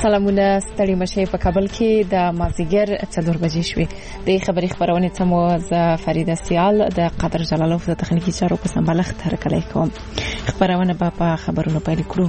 سلامونه ستړي مشه په کابل کې د مازیګر 4 بجې شوې د خبري خبرونه تمو ز فریده سیال د قدر جلالوف د تخنیکی چارو په سمبالښت هرکلی کوم خبرونه په خبرونو پیل کړو.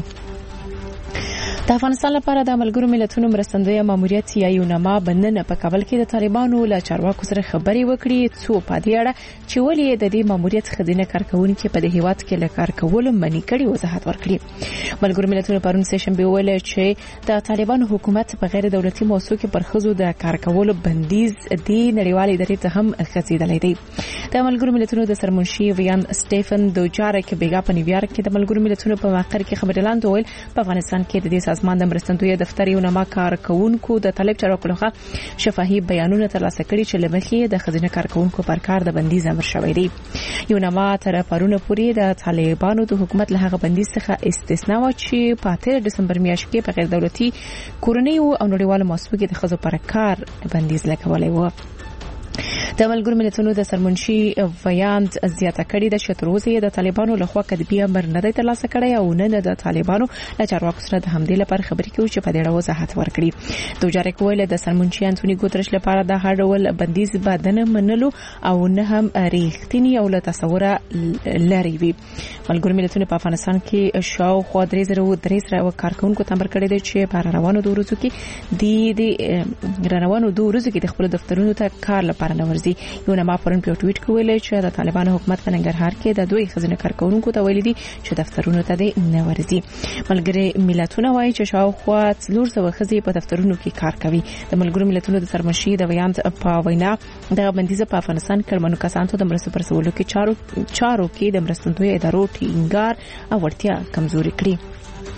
د افغانستان لپاره د ملګرو ملتونو مرستندوی ماموریت یا یونما بننه په کابل کې د طالبانو له چارواکو سره خبري وکړي څو په دې اړه چې ولې د دې ماموریت خدینه کارکونکو په دې هیواد کې له کار کولو منی کړي وضاحت ورکړي. ملګرو ملتونو پرون سیشنبه ویل چې د طالبانو حکومت په غیر دولتي موسسو کې پر خزو د کار کولو بندیز دی نړیوالې ادارې ته هم خزیدلې دی. د ملګرو ملتونو د سرمنشي ویان سټيفن دوجارک بیګا په نیویارک کې د ملګرو ملتونو په مقر کې خبرلاند ویل په افغانستان کې د دې سازمان د مرستندوی دفتر یونما کارکونکو د طالب چارواکو لخوا شفاهي بیانونه ترلاسه کړي چې لمخې د خزینه کارکونکو پر کار د بندیز امر شوی دی. یونما تر پرونه پورې د طالبانو د حکومت له هغه بندیز څخه استثنا و چې په 13 دسمبر میاشت کې په غیر دولتي کورنۍ او نړیوالو مؤسسو کې د خزو پر کار بندیز لګولای و. د ملګرو ملتونو د سرمنشي ویاند زیاته کړي د شتروزي د طالبانو لخوا کتبي امر نه دی ترلاسه کړی او نه د طالبانو له چارواکو سره د همدې لپاره خبرې کوي چې په دې اړه وضاحت ورکړي. دوجارک ویل د سرمنشي انټونی ګوترش لپاره د هر ډول بندیز بدنه منلو او نه هم ریښتینی او له تصوره لري وي. ملګرو ملتونو په افغانستان کې شاوخوا 3003 کارکونکو تمبر کړی دی چې په روانو دوه ورځو کې د خپل دفترونو ته کار لپاره نورځي. یونما پرون په ټویټ کې ویل چې د طالبانو حکومت په ننګرهار کې د دوی خزینه کارکونکو ته ویلي دي چې دفترونو ته نه ورځي. ملګری ملتونه وایي چې شاوخوا 400 خزې په دفترونو کې کار کوي. د ملګرو ملتونو د سرمنشي د ویاند په وینا د بندیز په افغانستان کې منو کسانو د مرستو پر سوالو کې چارو کې د مرستندوی ادارو ټینګار او ورتیا کمزوري کړي.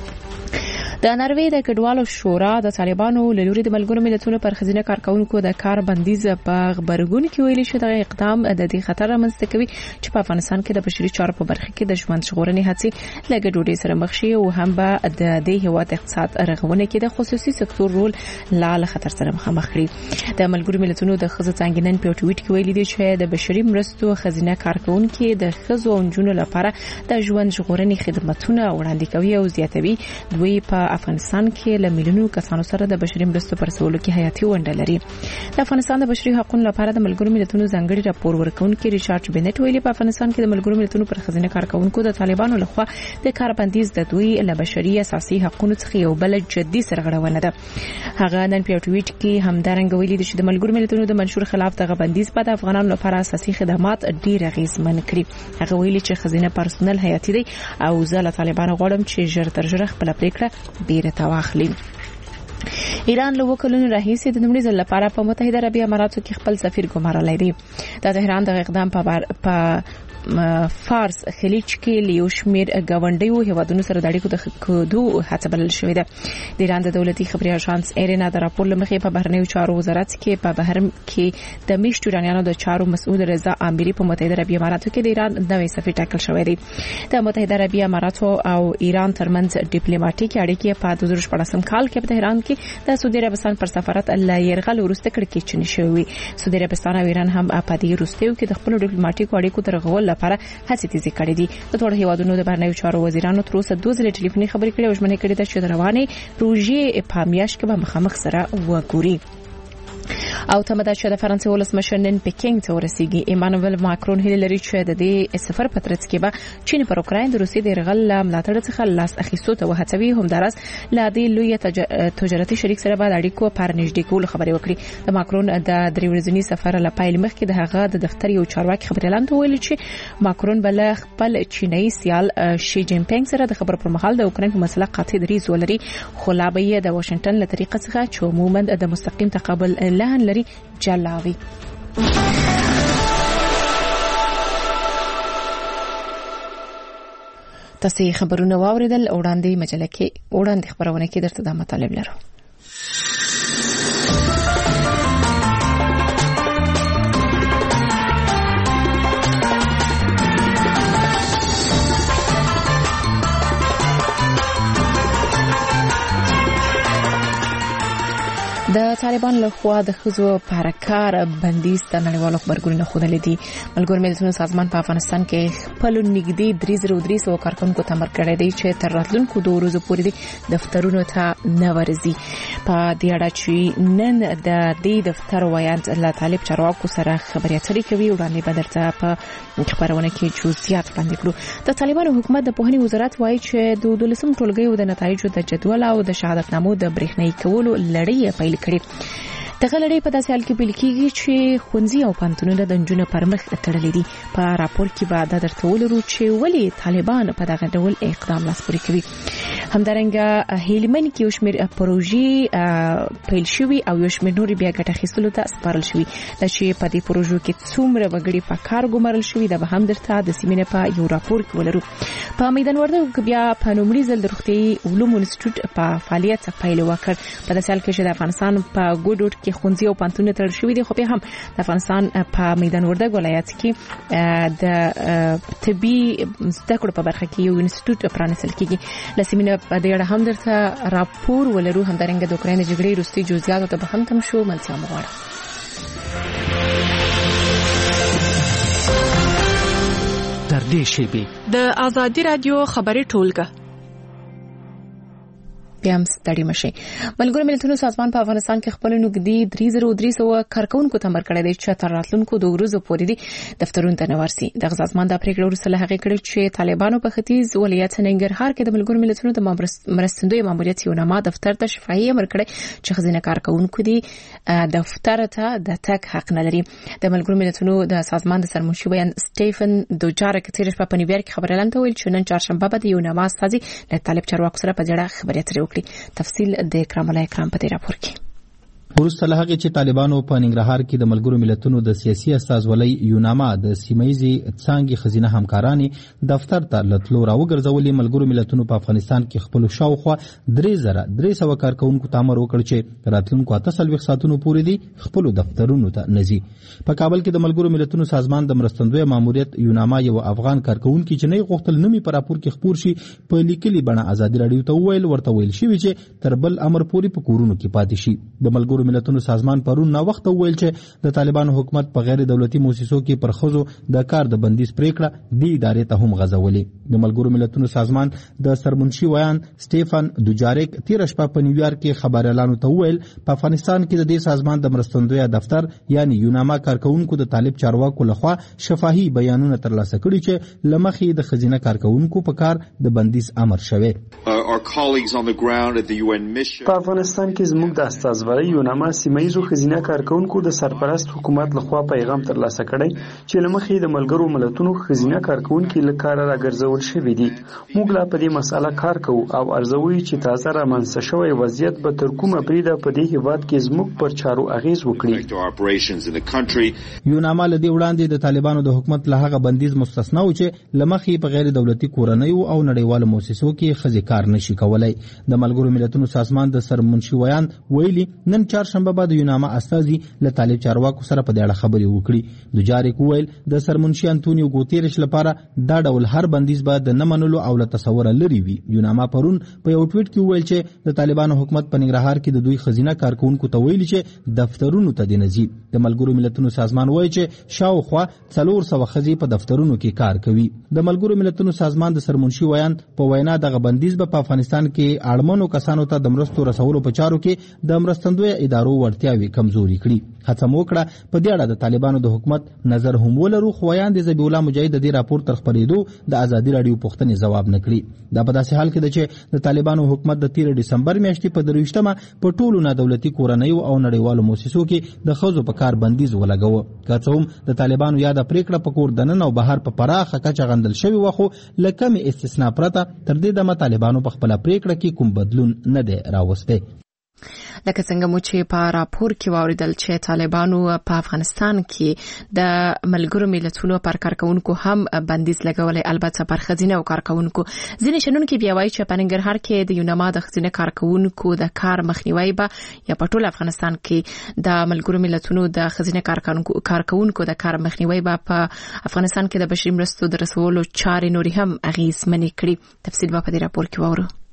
د ناروې د کډوالو شورا د طالبانو له لوري د ملګرو ملتونو پر خزینه کارکونکو د کار بندیز په خبرګون کې ویلي چې د اقدام د دې خطر رامنځته کوي چې په افغانستان کې د بشري چارو په برخه کې د ژوند ژغورنې هڅې لږ ډوډۍ سره مخ شي او هم به د دې هیواد اقتصاد رغونه کې د خصوصي سکتور رول له خطر سره مخامخ کړي. د ملګرو ملتونو د خزو څنګهنن په ټویټ کې ویلي دي چې د بشري مرستو خزینه کارکونکو د خزو او جنونو لپاره د ژوند ژغورنې خدماتونه وړاندې کوي او زیاتوي. دوی په افغانستان کې له میلیونونو کسانو سره د بشري مرستو پر سوالو کې حیاتي ونډه لري. د افغانستان د بشري حقوقو لپاره د ملګرو ملتونو ځانګړي راپور ورکونکي ریچارډ بنټ ویلي په افغانستان کې د ملګرو ملتونو پر خزینه کارکونکو د طالبانو لخوا د کار بندیز د دوی له بشري اساسي حقوقو څخه یو بل جدي سرغړونه ده. هغه نن په ټویټ کې همدارنګ ویلي چې د ملګرو ملتونو د منشور خلاف د بندیز په افغانانو لپاره اساسي خدمات ډیر غیزمن کړي. هغه ویلي چې خزینه پرسونل حیاتي دی او زه له طالبانو غواړم چې ژر تر ژره خپل پریکړه بیرته واخلي. ایران له وکولونو راهیسې د نومړي ځل لپاره په متحده عربي اماراتو کې خپل سفیر ګمارلی دی. د تهران د اقدام په فارس خلیج کې لیو شمیر غونډیو هیوادونو سره د اړیکو د کودو هڅه بلل شوې ده. د ایران د دولتي خبري اژانس ایرنا د راپور لمخې په بهرنیو چارو وزارت کې په بهرم کې د میشتو ایرانیانو د چارو مسؤل رضا اميري په متحده عربي اماراتو کې د ایران نوې سفیر ټاکل شوی دی. د متحده عربي اماراتو او ایران ترمنځ ډیپلوماټیک اړیکې په 2014 کال کې په تهران کې د سعودي عربستان پر سفارت الله يرغل ورسته کړکېچ نشوي. سعودي عربستان او ایران هم په دې وروستیو کې د خپل ډیپلوماټیک اړیکو ترغول لپاره هڅې تیزی کړې دي. د ټولو هیوادونو د بهرنیو چارو وزیرانو تر اوسه 2 ځله ټلیفوني خبرې کړې او ژمنه کړې ده چې د روانې پروژې په میاشت کې به مخامخ سره وګوري. او تمدا چې د فرانسې ولسمشر نن پکینګ ته ورسیږي. ایمانوئل ماکرون هیله لري چې د دې سفر په ترڅ کې به چین پر اوکراین د روسي د یرغل ملاتړ څخه لاس اخیستو ته وهڅوي. همدارس له دې لوی تجارتي شریک سره به د اړیکو پر نږدې کول خبرې وکړي. د ماکرون د 3 ورځني سفر له پیل مخکې د هغه د دفتر یو چارواکي خبرلاند ویل چې ماکرون بل خپل چینایي سیال شي جین پینګ سره د خبرو پر مهال د اوکراین په مسله قاطع دریځ ولري، خو لا به د واشنگټن له طریقې څخه چې عموما د مستقیم تقابل لهن لري جلاوي. تاسو خبرونه واوریدل. وړاندې مجله کې وړاندې خبرونه کې درته د مطالب لرو. د طالبان له خوا د خزو پر کار بندیز د نړیوالو خبرګونونو خوده دي. ملګرو ملتونو سازمان په افغانستان کې خپل نږدې 3300 کارکونکو تمر کړی دی چې تر راتلونکو 2 ورځې پورې د دفترونو ته نه ورځي. په دې اړه چې نن د دې دفتر وایانت له طالب چارواکو سره خبرې اترې کوي وړاندې به درته په خبرونه کې جزئیات وړاندې کړو. د طالبانو حکومت د پوهنې وزارت وایي چې د 12 ټولګیو د نتایجو د جدول او د شهادتنامو د برېښنايي کولو لړۍ پیل کړې. دغه لړۍ په داسې حال کې پیل کېږي چې ښوونځي او پوهنتونونه د نجونو پر مخ تړلي دي. په راپور کې به دا درته ولرو چې ولې طالبان په دغه ډول اقدام لاس پورې کوي. همدارنګه هیلمن کې یو شمېر پروژې پیل شوي او یو شمېر نورې بیا ګټه اخیستلو ته سپارل شوي. دا چې په دې پروژو کې څومره وګړي په کار ګمارل شوي دا به هم درته د سیمې په یو راپور کې ولرو. په میدان وردګو کې بیا په لومړي ځل د روغتیايي علومو انسټیټیوټ په فعالیت پیل وکړ. په داسې حال کې چې د افغانستان په ګوډوډ کې ښوونځي او پوهنتونونه تړل شوي دي، خو بیا هم د افغانستان په میدان وردګ ولایت کې د طبي زده کړو په برخه کې یو انسټیټیوټ پرانیستل کېږي. له سیمې په دې اړه هم درته راپور ولرو. همدارنګه د اوکراین د جګړې وروستي جزئیات ته به هم تم شو منځیا مغواړم. تر دې شیبې د آزادي رادیو خبري ټولګه بیا هم ستړي مشي. ملګرو ملتونو سازمان په افغانستان کې خپل نږدې 3300 کارکونکو تمر کړی دی چې تر راتلونکو 2 ورځې پورې دي دفترونو ته نه ورسي. د سازمان د پریکړې وروسته له هغې کړي چې طالبانو په ختیځ ولایت ننګرهار کې د ملګرو ملتونو د مرستندوی ماموریت یو نامه دفتر ته شفاهي امر کړی چې خزینه کارکونکو دي دفتر ته د تک حق نه لري. د ملګرو ملتونو د سازمان د سرمنشي ویان سټيفن دوجارک تیر شپه په نیویارک خبرلاند ته ویل چې نن چهارشنبه به یو نامه استازي له طالب چارواکو سره په جړه خبرې اترې وکړي. تفصیل د اکرام الله اکرام په دې راپور کې. وروسته له هغې چې طالبانو په ننګرهار کې د ملګرو ملتونو د سیاسي استازولۍ یو نامه د سیمه‌ییزې څانګې خزینه همکارانې دفتر ته له تلو راوګرځولې، ملګرو ملتونو په افغانستان کې خپلو شاوخوا 3300 کارکوونکو ته امر وکړ چې راتلونکو 48 ساعتونو پورې دي خپلو دفترونو ته نه ځي. په کابل کې د ملګرو ملتونو سازمان د مرستندوی ماموریت یو نامه یو افغان کارکوونکي چې نه غوښتل نومي په راپور کې خپور شي په لیکلي بڼه ازادي راډیو ته وویل ورته ویل شوي چې تر بل امر پورې په کورونو کې پاتې شي. د ملګرو ملتونو سازمان پرون نا وخت ویل چې د طالبانو حکومت په غیر دولتي مؤسسو کې پر خزو د کار د بندیز پریکړه د ادارې ته هم غځولې. د ملګرو ملتونو سازمان د سرمنشي ویان سټيفن دوجارک تیر شپه په نیویارک کې خبريالانو ته ویل په افغانستان کې د دې سازمان د مرستندوی دفتر یعنی یوناما کارکونکو د طالب چارواکو لخوا شفاهي بیانونه ترلاسه کړي چې لمخې د خزینه کارکونکو په کار د بندیز امر شوی. په افغانستان کې زموږ د استازولۍ یوناما سیمه‌ییزو خزینه کارکونکو د سرپرست حکومت لخوا پیغام ترلاسه کړی چې لمخې د ملګرو ملتونو خزینه کارکونکو له کار راګرځول شوی دي. موږ لا په دې مسله کار کوو او ارزوي چې تازه رامنځته شوی وضعیت به تر کومه بریده په دې هیواد کې زموږ پر چارو اغیز وکړي. یوناما له دې وړاندې د طالبانو د حکومت له هغه بندیز مستثنا و چې لمخې په غیر دولتي کورنیو او نړیوالو مؤسسو کې خزي کار نشي کولای. د ملګرو ملتونو سازمان د سرمنشي ویان ویلي نن چهارشنبه بعد یوناما استازي له طالب چارواکو سره په دې اړه خبرې وکړي. دوجارک ویل د سرمنشي انټونیو ګوتيرش لپاره دا ډول هر بندیز به د نه منلو او له تصور لري وي. یوناما پرون په یو ټویټ کې ویل چې د طالبانو حکومت په ننګرهار کې د دوی خزینه کارکونکو ته ویلي چې دفترونو ته دي نه ځي. د ملګرو ملتونو سازمان وایي چې شاوخوا 400 خزي په دفترونو کې کار کوي. د ملګرو ملتونو سازمان د سرمنشي ویان په وینا دغه بندیز به په افغانستان کې اړمنو کسانو ته د مرستو رسولو په چارو کې د مرستندوی ادارو وړتیاوي کمزوري کړي. هڅه موکړه په دې اړه د طالبانو د حکومت نظر هم ولرو، خو ویان د ذبیح الله مجاهد د دې راپور تر خبرېدو د آزادي راډیو پوښتنې ځواب نه کړي. دا په داسې حال کې ده چې د طالبانو حکومت د 13 دسمبر میاشتې په 23مه په ټولو نادولتي کورنیو او نړیوالو مؤسسو کې د خزو په کار بندیز ولګاوه. که څه هم د طالبانو یاده پریکړه په کور دننه او بهر په پراخه کچه غندل شوې وه، خو له کمې استثنا پرته تر دې دمه طالبانو په خپله پریکړه کې کوم بدلون نه دی راوستی. لکه څنګه مو چې په راپور کې واوریدل چې طالبانو په افغانستان کې د ملګرو ملتونو پر کارکونکو هم بندیز لګولې، البته پر خزینه او کارکونکو. ځینې شنونکي بیا وایي چې په ننګرهار کې د یوناما د خزینه کارکونکو د کار مخنیوي به یا په ټول افغانستان کې د ملګرو ملتونو د خزینه کارکونکو د کار مخنیوي به په افغانستان کې د بشري مرستو د رسولو چارې نورې هم اغیزمنې کړي. تفصیل به په دې راپور کې واورو.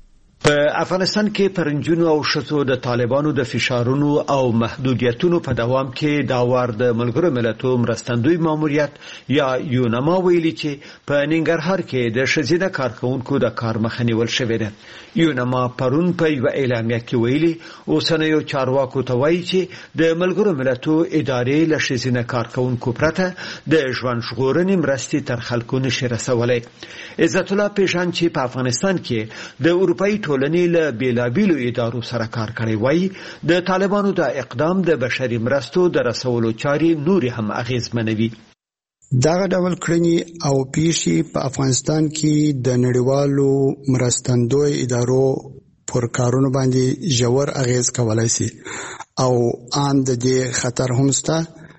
په افغانستان کې پرنجونو او شتو د طالبانو د فشارونو او محدودیتونو په دوام کې دا وار د ملګرو ملتونو مرستندوی ماموریت یا یونما ویلي چې په ننګرهار کې د شزینه کارکونکو د کار مخه نیول شوې ده. یونما پرون په یو اعلامیه کې ویلي اوسنیو چارواکو ته وایي چې د ملګرو ملتونو ادارې له شزینه کارکونکو پرته د ژوند ژغورنې مرستې تر خلکو نشي رسولای. عزت الله پیژان چې په افغانستان کې د اروپאי ټولنې له بیلابیلو ادارو سره کار کړی وایي د طالبانو د اقدام د بشري مرستو د رسولو چارې نور هم اغیزمنوي. دغه ډول کړنې او پیښې په افغانستان کې د نړیوالو مرستندوی ادارو پر کارونو باندې ژور اغیز کولای شي او ان د دې خطر هم شته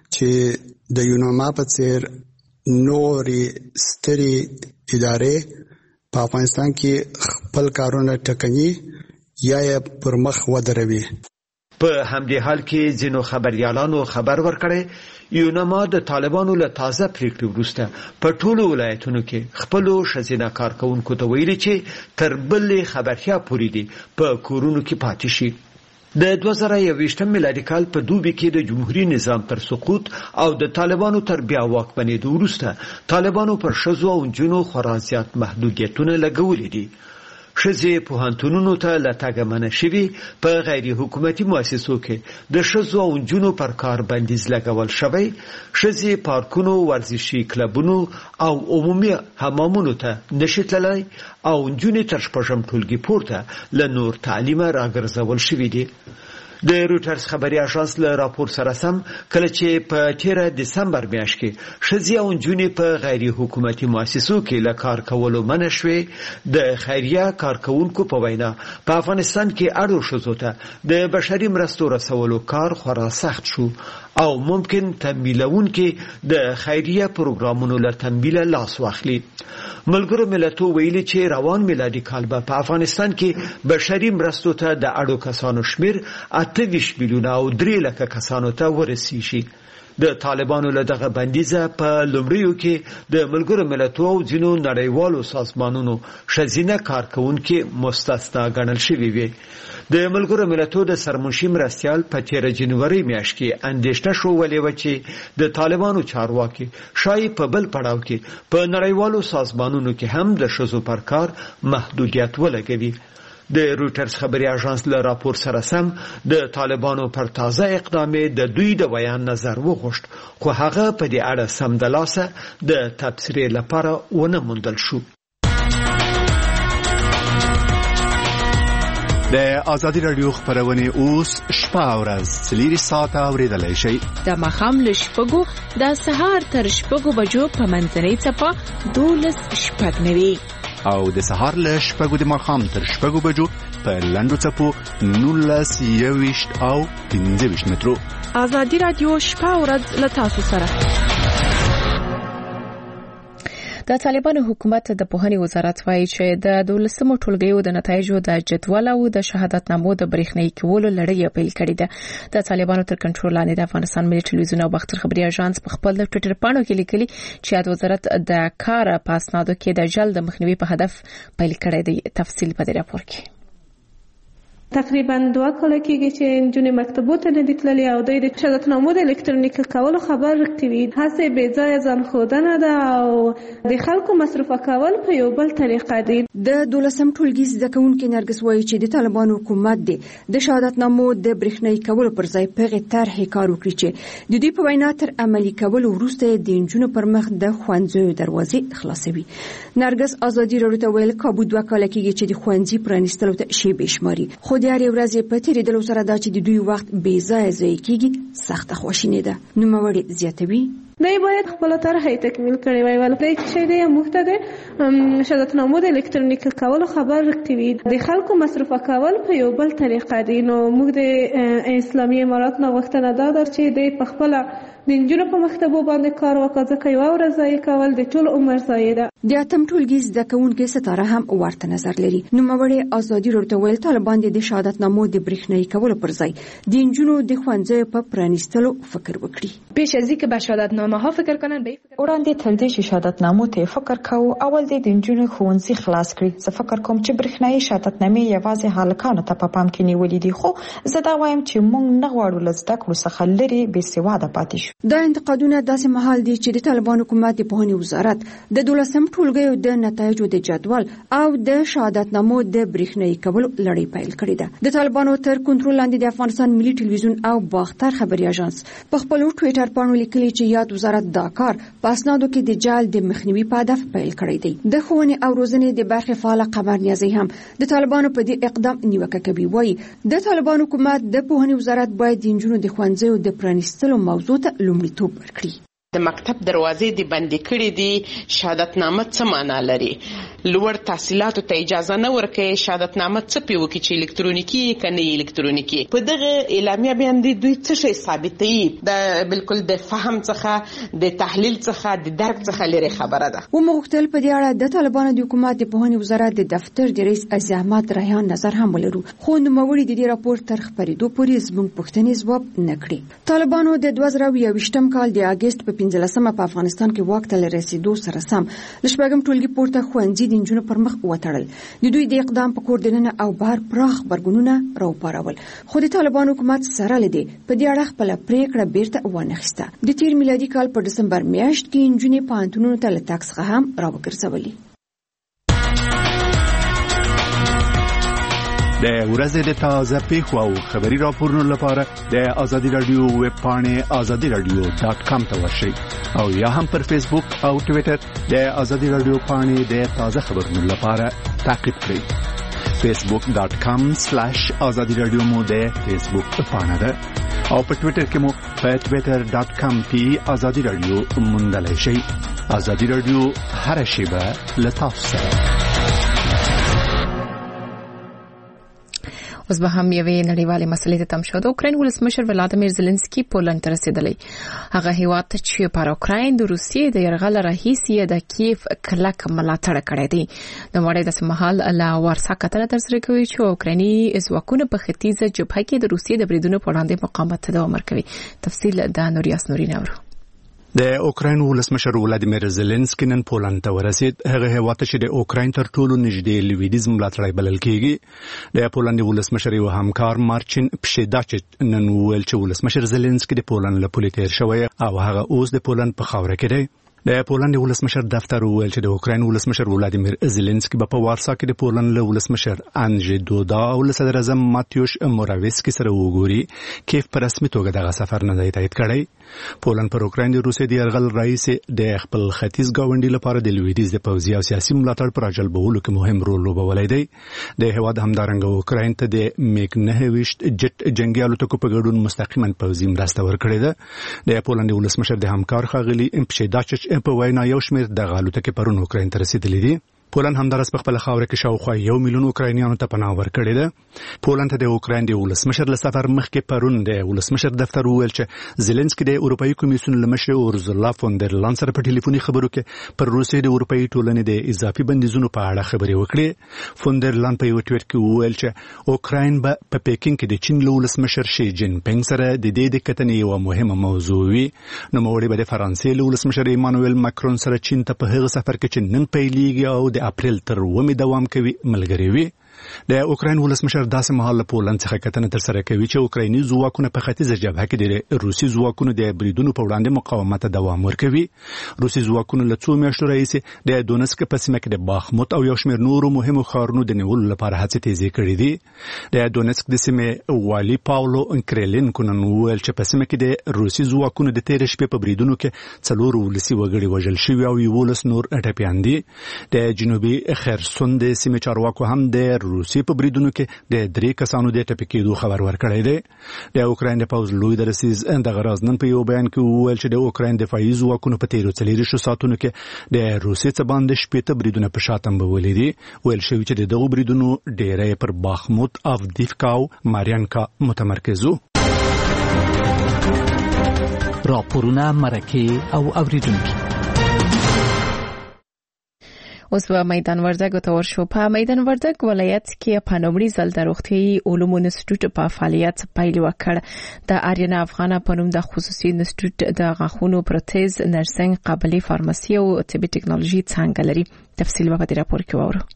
چې د یونما په څیر نورې سترې ادارې په افغانستان کې خپل کارونه ټکني یا پر مخ ودروي. په همدې حال کې ځینو خبريالانو خبر ورکړی یونما د طالبانو له تازه پریکړې وروسته په ټولو ولایتونو کې خپل شزینه کارکونکو ته ویلي چې تر بلې خبرتیا پورې دي په کورونو کې پاتې شي. د 2021 میلادي کال په دوبي کې د جمهوریت نظام تر سقوط او د طالبانو تر بیا واکمنېدو وروسته طالبانو پر شذو او جنو خورا زیات محدودیتونه لګولې دي. ښځې پوهنتونونو ته له تګه منع شوي، په غیر حکومتي مؤسسو کې د ښځو او نجونو پر کار بندیز لګول شوی، ښځې پارکونو، ورزشي کلبونو او عمومي حمامونو ته نشي تللی او نجونې تر شپږم ټولګي پورته له نور تعلیمه راګرځول شوي دي. د روټرز خبري اژانس له راپور سره سم کله چې په 13 دسمبر میاشت کې ښځې او نجونې په غیر حکومتي مؤسسو کې له کار کولو منع شوې، د خیریه کارکونکو په وینا په افغانستان کې اړو ښځو ته د بشري مرستو رسولو کار خورا سخت شو او ممکن تمویلون کې د خیریه پروګرامونو له تمویل لاس واخلي. ملګرو ملتونو ویلي چې روان میلادي کال په افغانستان کې بشري مرستو ته د اړو کسانو شمیر 28 میلیونه او 3 لک کسانو ته ورسیږي. د طالبانو له دغه بندیزه په لومړیو کې د ملګرو ملتونو او ځینو نړیوالو سازمانونو ښځینه کارکونکي مستثنا ګڼل شوي وي. د ملګرو ملتونو د سرمنشي مرستیال په 13 جنوري میاشت کې اندېښنه شوولې و چې د طالبانو چارواکي شاید په بل پړاو کې په نړیوالو سازمانونو کې هم د ښځو پر کار محدودیت ولګوي. د روټرز خبري اژانس له راپور سره سم د طالبانو پر تازه اقدام د دوی د بیان نظر وغوښت، خو هغه په دې اړه سمدلاسه د تبصرې لپاره ونه موندل شو. د آزادی رادیو خبرونه اوس شپه او ورځ 3 ساعته اوریدلای شئ. د مخام له شپږو د سهار تر شپږو بجو په منځنۍ څپه 12:09 او د سهار له شپږو د ماښام تر شپږو بجو په لنډو څپو 19:20 او 15 مترو. آزادی رادیو شپه او ورځ له تاسو سره. د طالبانو حکومت د پوهنې وزارت وايي چې د 12مو ټولګیو د نتایجو د جدول او د شهادتنامو د برېښنايي کولو لړۍ پیل کړې ده. د طالبانو تر کنټرول لاندې د افغانستان ملي ټلویزیون او باختر خبري اژانس په خپل ټوئیټر پاڼو کې لیکلي چې د وزارت د کار په اسنادو کې د جلد مخنیوي په هدف پیل کړی دی. تفصیل په دې راپور کې. تقریبا 2 کال کېږي چې نجونې مکتبو ته نه دي تللي او دوی د شهادتنامو د الکترونیکي کولو خبر کوي. هڅې بې ځایه ځان ښودنه ده او د خلکو مصرفه کول په یو بل طریقه دي. د 12م ټولګي زده کوونکي نرګس وایي چې د طالبانو حکومت د شهادتنامو د برېښنايي کولو پر ځای په طرحې کار وکړي چې د دوی په وینا تر عملي کولو وروسته د نجونو پر مخ د ښوونځیو دروازې خلاصوي. نرګس آزادي رادیو ته ویل کابو 2 کال کېږي چې د ښوونځي پرانیستلو ته شی بشماري، خو د هرې ورځې په تېرېدلو سره دا چې د دوی وخت بې ځایه ضایع کېږي سخته خواشیني ده. نوموړې زیاتوي دوی باید خپل طرحې تکمیل کړي وای ولکه چې دوی موږ ته د شهادتنامو د الکترونیکي کولو خبر کوي. د خلکو مصرفه کول په یو بل طریقه دي. نو موږ د اسلامي امارات نه غوښتنه دا ده چې دوی په خپل د نجونو په مکتبو باندې کار وکړه، ځکه یوه ورځ ضایع کول د ټول عمر ضایع ده. د اتم ټولګي زده کوونکې ستاره هم ورته نظر لري. نوموړې ازادي راډیو ته ویل طالبان د شهادتنامو د برېښنایي کولو پر ځای د نجونو د ښوونځیو په پرانیستلو فکر وکړي. پیش از اینکه به شهادتنامه ها فکر کنن وړاندې تر دې چې شهادتنامو ته فکر کوو، اول د نجونو ښوونځي خلاص کړي. زه فکر کوم چې برېښنایي شهادتنامې یوازې هلکانو ته په پام کې نیولې دي، خو زه دا وایم چې موږ نه غواړو له زده کړو څخه لرې بې سواده پاتې شو. دا انتقادونه داسې مهال دي چې د طالبان حکومت د پوهنې وزارت د 12م ټولګیو د نتایجو د جدول او د شهادتنامو د برېښنایي کولو لړۍ پیل کړې ده. د طالبانو تر کنټرول لاندې د افغانستان ملي ټلویزیون او باختر خبري اژانس په خپل ټوئیټر باندې لیکلي چې یاد وزارت دا کار په اسنادو کې د جعل د مخنیوي په هدف پیل کړی دی. د ښوونې او روزنې د برخې فعال قمر نیازی هم د طالبانو په دې اقدام نیوکه کوي. وایي د طالبان حکومت د پوهنې وزارت باید د نجونو د ښوونځیو د پرانیستلو موضوع ته لومړیتوب ورکړي. د مکتب دروازې د بندي کړې دي. شهادتنامه څه معنا لري؟ لوړ تحصیلاتو ته اجازه نه ورکوي. شهادتنامه څه پی وکړي چې الکترونیکی کنه الکترونیکی؟ په دغه اعلامیه باندې دوی څه شی ثابتوي؟ د بالکل د فهم څخه د تحلیل څخه د درک څخه لري خبره ده. و مغتل په دې اړه د طالبانو د حکومت د پوهنې وزارت د دفتر د رئیس عزیز احمد ریحان نظر هم ولرو، خو نوموړي د دې راپور تر خبرېدو پورې زموږ پوښتنې ځواب نه کړي. طالبانو د 2021م کال د اگست په 15مه په افغانستان کې واک ته رسیدو سره سم لشپږم ټولګي پورته ښوونځي د نجونو پر مخ وتړل. د دوی د اقدام په کور دننه او بهر پراخ غبرګونونه راوپارول، خو د طالبان حکومت سره لدی په دې اړه خپل پریکړه بیرته وانخسته. د تیر میلادي کال په دسمبر میاشت کې نجونې پوهنتونونو ته له تګ څخه هم راوګرځولې. د ورځې د تازه پیښو او خبري راپورونو لپاره د ازادي رادیو ویب پاڼې azadiradio.com ته ورشئ او یا هم پر فیسبوک او ټوئیټر د ازادي رادیو پاڼې د تازه خبرونو لپاره تعقیب کړئ. facebook.com/azadi radio مو د فیسبوک پاڼه ده او په ټوئیټر کې مو په twitter.com azadi radio موندلای شئ. ازادي رادیو هر شیبه له تاسو سره. اوس به هم یوې نړیوالې مسلې ته تم شو. د اوکراین ولسمشر ولادیمیر زيلنسکي پولند ته رسیدلی. هغه هیواد ته چې پر اوکراین د روسیې د یرغل راهیسې د کیف کلک ملاتړ کړی دی. د وړې د سمحال لا ورسا کتنه ترسره کوي چې اوکرایني ځواکونه په ختیځه جبهه کې د روسیې د بریدونو په وړاندې مقاومت ته دوام ورکوي. تفصیل د نوریاس نورین اورو. د اوکراین ولسمشر ولادیمیر زيلنسکي نن پولند ته ورسید. هغه هیواد چې د اوکراین تر ټولو نږدې لویدیز ملاتړی بلل کیږي. د پولند ولسمشر یو همکار مارچین پشیداچ نن ویل چې ولسمشر زيلنسکي د پولند له پولې تیر شوی او هغه اوس د پولند په خاوره کې دی. د پولند ولسمشر دفتر ویل چې د اوکراین ولسمشر ولادیمیر زيلنسکي په وارسا کې د پولند له ولسمشر انجی دودا او له صدر اعظم ماتیوش موراویسکي سره وګوري. کیف په رسمي توګه دغه سفر نه دی تایید کړی. پولند پر اوکراین د روسیې د یرغل رئیس د خپل ختیځ گاونډي لپاره د لویدیز د پوځي او سیاسي ملاتړ پر جلبولو کې مهم رول لوبولی دی. د هیواد همدارنګه اوکراین ته د میګ 9 جټ جنگي الوتکو په ګډون مستقیما پوځي مرسته ورکړې ده. د پولند ولسمشر د همکار خاغلی پشیداچ په وینا یو شمېر د الوتکې پرون اوکراین ته رسیدلې دي. پولند همدارس په خپل خاوره کې شاوخوا 1 میلیون اوکراینیانو ته پناه ورکړې ده. پولند ته د اوکراین د ولسمشر له سفر مخکې پرون د ولسمشر دفتر ویل چې زيلنسکي د اروپאי کمیسیون له مشر اورزولا فون در لان سره په ټلیفوني خبرو کې پر روسیې د اروپאי ټولنې د اضافي بندیزونو په اړه خبرې وکړې. فون در لان په یو ټویټ کې ویل چې اوکراین په پېکینګ کې د چین له ولسمشر شي جین پینګ سره د دې د کتنې یو مهمه موضوع وي. نو موړي به د فرانسې له ولسمشر ایمانوئل ماکرون سره چین ته په هغه سفر کې چې نن پیلېږي او د اپریل تر ومه دوام کوي ملګری وي. د اوکراین ولسمشر داسې مهال له پولند څخه کتنه تر سره کوي چې اوکرایني ځواکونه په ختیځه جبهه کې د روسي ځواکونو د بریدونو په وړاندې مقاومت ته دوام ورکوي. روسي ځواکونه له څو میاشتو راهیسې د دونسک په سیمه کې د باخموت او یو شمېر نورو مهمو ښارونو د نیولو لپاره هڅې تیزې کړې دي. د دونسک د سیمې والي پاولو انکریلینکو نن ویل چې په سیمه کې د روسي ځواکونو د تیر شپې په بریدونو کې 4 ولسي وګړي وژل شوي او 11 نور ټپیان دي. د جنوبي خرسون د سیمې چارواکو هم د روسي په بریدونو کې د 3 کسانو د ټپي کېدو خبر ورکړی دی. د اوکراین د پوځ لوی درسیز د غراز نن په یو بیان کې وویل چې د اوکراین دفاعي ځواکونو په تیرو 4 ساعتونو کې د روسي څخه باندې شپږ بریدونه په شاتم بولې دي. ویل شوی چې دغه بریدونو ډېرې پر باخموت، افدیفکا او مارینکا متمرکز وو. راپورونه، مرکې او اوریدونکو. اوس په میدان وردګ ته ورشو. په میدان وردګ ولایت کې په لومړي ځل د روغتیايي علومو انسټیټیوټ په فعالیت پیل وکړ. د آریانا افغان په نوم د خصوصي انسټیټیوټ د غاښونو پروتز، نرسنګ، قابلي فارماسي او طبي ټکنالوژي څنګه لري. تفصیل په دې راپور کې وورو.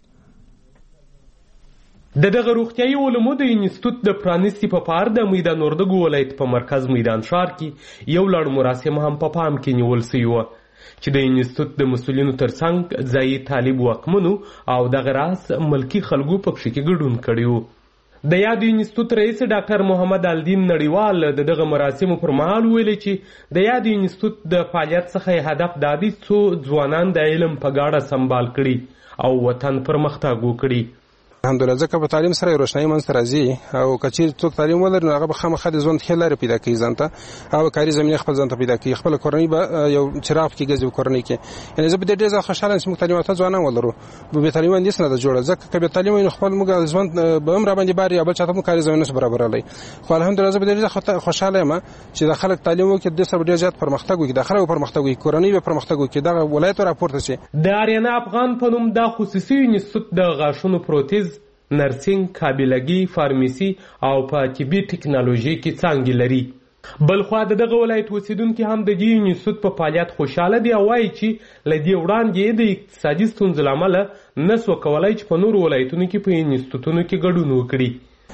دغه روغتیايي علومو د انسټیټیوټ د پرانیستي په پار د میدان وردګ ولایت په مرکز میدان ښار کې یو لړ مراسم هم په پام کې نیول شوی و چې د انسټیټیوټ د مسؤلینو ترڅنګ ځایي طالب واکمنو او دغه راس ملکی خلکو په پښې کې ګډون کړیو. د یاد انسټیټیوټ رئیس ډاکټر محمد الدین نړیوال دغه مراسمو پر مهال ویلي چې د یاد انسټیټیوټ د فعالیت څخه هدف دا دی چې ځوانان د علم په ګاډه سمبال کړي او وطن پرمختګ وکړي. الحمدلله ځکه په تعلیم سره روښنايي منځته راځي او کچې څوک تعلیم ولري نو هغه به خامخا د ژوند ښه لارې پیدا کوي ځانته او کاري زمینه خپل ځانته پیدا کوي، خپل کورنۍ به یو چراغ کې ګرځي کورنۍ کې. یعنې زه په دې ډېر خوشاله یم چې موږ تعلیم یافته ځوانان ولرو. بې تعلیمه هندسه نه ده جوړه، ځکه که بې تعلیمه نو خپل موږ ژوند به هم راباندې بار یا بل چاته مو کاري زمینه برابرولی. خو الحمدلله زه په دې ډېر خوشاله یم چې د خلک تعلیم وکړي، د سره ډېر زیات پرمختګ وکړي، د خلکو پرمختګ وکړي، کورنۍ به پرمختګ وکړي، دغه ولایت راپورته شي. د آریانا افغان په نوم د خصوصي انسټیټیوټ د غاښونو پروتز، نرسنګ، قابلګي، فارماسي او په طبي ټکنالوژي کې څانګې لري. بلخوا دغه ولایت اوسیدونکي هم د دې انسټیټیوټ په فعالیت خوشاله دي او وایي چې له دې وړاندې د اقتصادي ستونزو له امله نسو کولای چې په نورو ولایتونو کې په انسټیټیوټونو کې ګډون وکړي.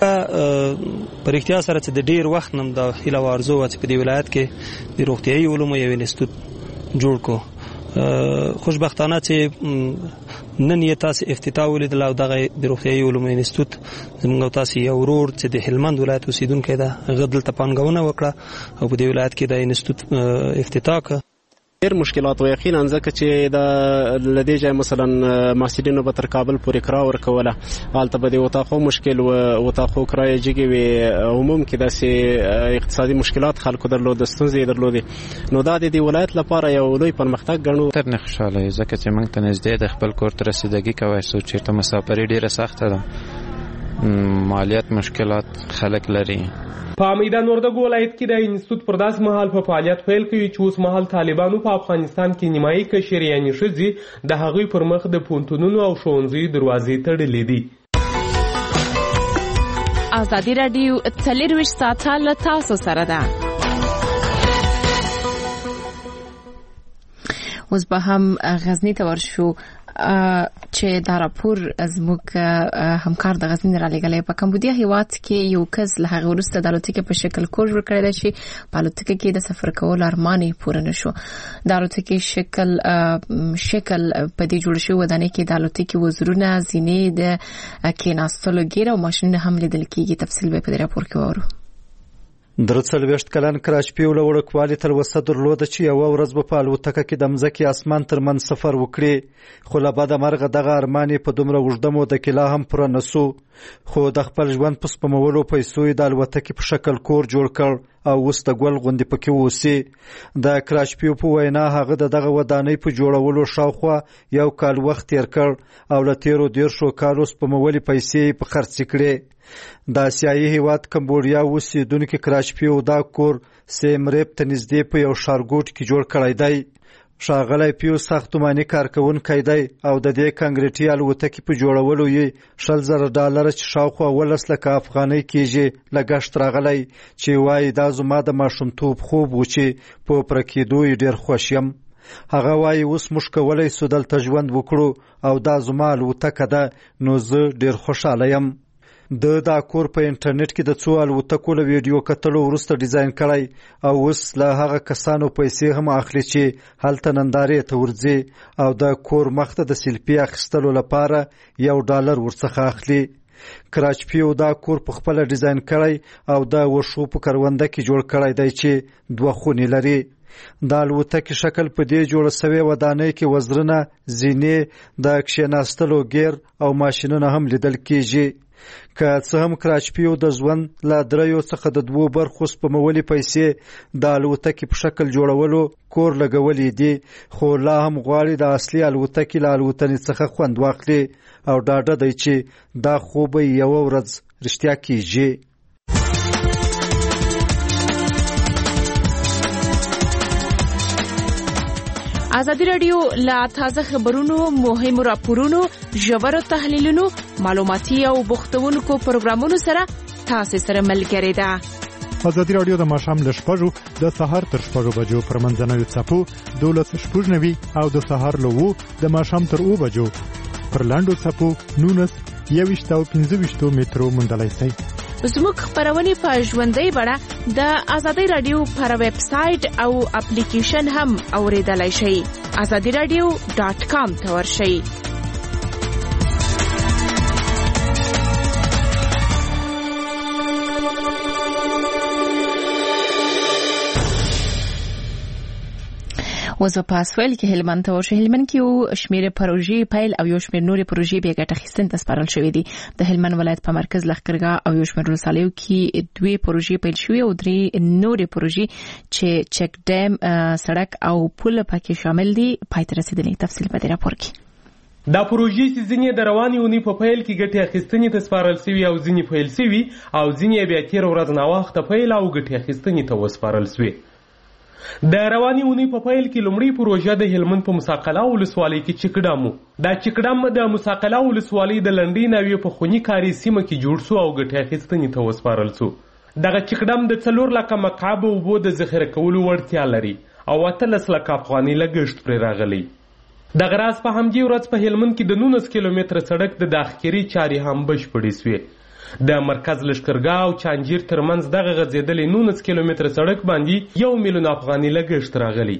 په رښتیا سره چې د ډیر وخت نم د هیله وارزو چې په دې ولایت کې د روغتیايي علومو یو انسټیټیوټ جوړ کو. خوشبختانه چې نن یې تاسو افتتاح ولیدل او دغه د روغتیايي علومو انسټیټیوټ زموږ تاسو یو ورور چې د هلمند ولایت اوسیدونکی ده هغه دلته پانګونه وکړه او په دې ولایت کې د انسټیټیوټ افتتاح کړ. ډېر مشکلات و یقینا ځکه چې د لدې ځای مثلا محصلینو به تر کابل پورې کرایه ورکوله، هلته به د وطاقو مشکل و، وطاقو کرایه جګې وې، عموم کې داسې اقتصادي مشکلات خلکو درلود، ستونزې یې درلودې. نو دا د دې ولایت لپاره یو لوی پرمختګ ګڼو. تر نه خوشحاله یو ځکه چې موږ ته نږدې د خپل کور ته رسیدګي کوی شو، چېرته مسافري ډېره سخته ده، مالیات مشکلات خلک لري. په میدان وردګ ولایت کې د انسټیټیوټ پر داس مهال په فعالیت پیل کوي چې اوس مهال طالبانو په افغانستان کې نیمایي کشر یعنی ښځې د هغوی پر مخ د پوهنتونونو او ښوونځیو دروازې تړلې دي. ازادي راډیو 24 ساعته له تاسو سره ده. اوس به هم غزنی ته ورشو چې دا راپور زموږ همکار د غزنی را لګلې. په کمبودیا هیواد کې یو کس له هغه وروسته د الوتکې په شکل کور جوړ کړی دی چې په الوتکې کې د سفر کولو ارمان یې پوره نشو. د الوتکې شکل په دې جوړ شوی ودانۍ کې د الوتکې وزرونه، زینې، د کېناستلو ګیره او ماشینونه هم لیدل کېږي. تفصیل به په دې راپور کې وورو. 43 کلن کراچپیو له وړوکوالي تلوسه درلوده چې یوه ورځ به په الوتکه کې د مځکې اسمان ترمنځ سفر وکړي، خو له بده مرغه دغه ارمان یې په دومره اوږده موده کې لا هم پوره نسو. خو د خپل ژوند په سپمولو پیسو یې د الوتکې په شکل کور جوړ کړ او اوس د ګل غوندې پکې اوسي. د کراچپیو په وینا هغه د دغه ودانۍ په جوړولو شاوخوا یو کال وخت تیر کړ او له تیرو 13 کالو سپمولې پیسې یې په خرڅ کړې. د آسیایي هیواد کمبودیا اوسیدونکي کراچپیو دا کور سیم ریپ ته نږدې په یو ښارګوټ کې جوړ کړی دی. ښاغلی پیو ساختماني کارکوونکی دی او د دې کانکریټي الوتکې په جوړولو یې $100,000 چې شاوخوا 11 لکه افغانۍ کېږي لګښت راغلی، چې وایي دا زما د ماشومتوب خوب و چې په پوره کېدو یې ډېر خوښ یم. هغه وایي اوس موږ کولی سو دلته ژوند وکړو او دا زما الوتکه ده، نو زه ډېر خوشحاله یم. دا کور په انټرنیټ کې د څو الوتکو له ویډیو کتلو وروسته ډیزاین کړی او اوس له هغه کسانو پیسې هم اخلي چې هلته نندارې ته ورځي او د کور مخ ته د سیلفي اخیستلو لپاره $1 ورڅخه اخلي. کراچپیو دا کور په خپل ډیزاین کړی او د وښو په کرونده کې جوړ کړی دی چې 2 خونې لري. د الوتکې شکل په دې جوړه سوې ودانۍ کې وزرونه، زینې، د کښېناستلو ګیر او ماشینونه هم لیدل کېږي. که څه هم کراچپیو د ژوند له 3 څخه د 2 برخو سپمولې پیسې د الوتکې په شکل جوړولو کور لګولې دي، خو لا هم غواړي د اصلي الوتکې له الوتنې څخه خوند واخلي او ډاډه دی چې دا خوب یو ورځ رښتیا کیږي. ازادي رادیو لا تازه خبرونو، مهمو راپورونو، ژورو تحلیلونو، معلوماتي او بوختونکو پروګرامونو سره تاسو سره ملګری ده. ازادي رادیو د ماښام له 6 د سهار تر 6 بجو پر منځنوي څپو 12:09 او د سهار له 2 د ماښام تر 2 بجو پر لاندو څپو 19 او 25 مترو مندلای شي. زموږ خبرونه په ژوندۍ بڼه د ازادي رادیو پر ویب سټ او اپلیکیشن هم اوریدلای شئ. azadiradio.com ته ورشئ. وزو پاسویل کې هلمند ته ورشي. هلمند کې یو شمېر پروژې پیل او یو شمېر نورې پروژې بیا ګټه اخیستنې ته سپارل شوې دي. د هلمند ولایت په مرکز لښکرګاه او یو شمېر ولسوالیو کې 2 پروژې پیل شوې او 3 نورې پروژې چې چک ډیم، سړک او پل پکې شامل دي پای ته رسیدلې. تفصیل په دې راپور کې. دا پروژې چې ځینې د روانې اونۍ په پیل کې ګټې اخیستنې ته سپارل شوي او ځینې پیل شوي او ځینې بیا تېره ورځ ناوخته پیل او ګټې اخیستنې ته وسپارل شوي. د رواني اونۍ په پیل کې لومړی پروژه د هلمند په مساقله ولسوالۍ کې چکډام. دا چکډام د مساقله ولسوالۍ د لنډۍ ناوې په خونی کاری سیمه کې جوړ شو او ګټه اخیستنې ته وسپارل شو. دغه چکډام د 4 لکه مکعب اوبو د ذخیره کولو وړتیا لري او 18 لکه افغانۍ لګښت پرې راغلی. دغه راز په همدې ورځ په هلمند کې د 19 کیلومتره سړک د داخلي چارې هم بشپړې شوې. د مرکز لښکرګاه او چانجیر ترمنځ دغه غځېدلې 19 کیلومتره سړک باندې 1 میلیون افغانۍ لګښت راغلی.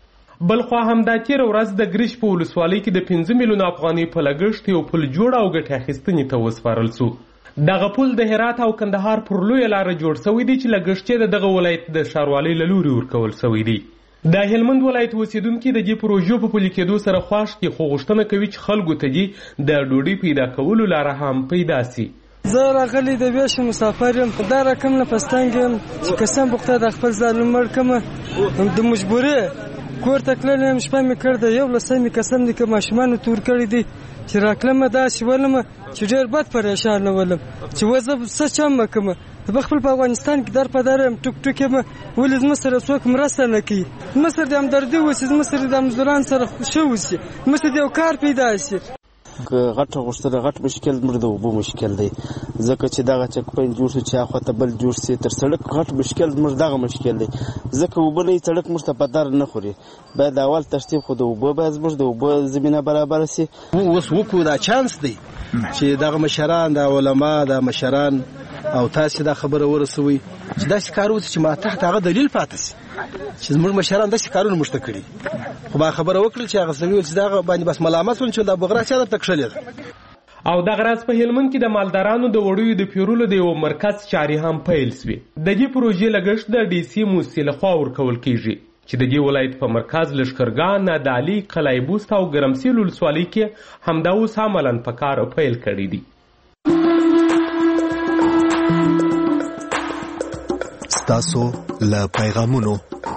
بلخوا همدا تېره ورځ د ګریش په ولسوالۍ کې د 5 میلیون افغانۍ په لګښت یو پل جوړ او ګټه اخیستنې ته وسپارل شو. دغه پل د هرات او کندهار پر لویه لاره جوړ شوی دی چې لګښت یې دغه ولایت د ښاروالۍ له لوري ورکول شوی دی. د هلمند ولایت اوسیدونکي د دې پروژو په پلي کېدو سره خوښ دي، خو غوښتنه کوي چې خلکو ته د ډوډۍ پیدا کولو لاره هم پیدا شي. زه راغلی د ویش مسافر یم. دا رقم نه پستانګ یم چې قسم بوخته د خپل ځان مړ کمه د مجبوري کور ته کړم. شپه مې کړ د یو لسمې قسم دي که ماشومان تور کړی دي چې راکلم دا چې ولم چې ډېر بد پریشان ولم چې وزه څه چم کوم. د خپل په افغانستان کې در په درم ټوک ټوک یم ولې زما سره څوک مرسته نه کوي. مصر د همدردي وسی، مصر د مزدوران سره شو وسی، مصر د یو کار پیدا شي. غټه غوښتنه غټ مشکل مرده اوبو مشکل دی، ځکه چې دغه چک پاین جوړ شو چې اخوا ته بل جوړ شي تر سړک غټ مشکل مرده مشکل دی، ځکه اوبه نه سړک مرته په در نه خوري. باید اول ترتیب خو د اوبو باید زموږ د اوبو زمینه برابر شي. اوس وکړو دا چانس دی چې دغه مشران د علما د مشران او تاسو دا خبره ورسوي چې داسې کار وکړي چې ما تحت هغه دلیل پاتې شي چې زموږ مشران داسې کارونه مشته کړي. خو ما خبره وکړل چې هغه سړي چې دا باندې بس ملامت ول چې دا بغرا چې دا تکشلې ده. او دغه راز په هلمند کې د مالدارانو د وړیو د پیرولو د یو مرکز چارې هم پیل شوې. د دې پروژې لګښت د ډي سي موسسې لخوا ورکول کیږي چې د دې ولایت په مرکز لښکرګاه، نادعلي، قلعه بست او ګرمسیل ولسوالۍ کې همدا اوس عملاً په کار پیل کړی دي. ستاسو له پیغامونو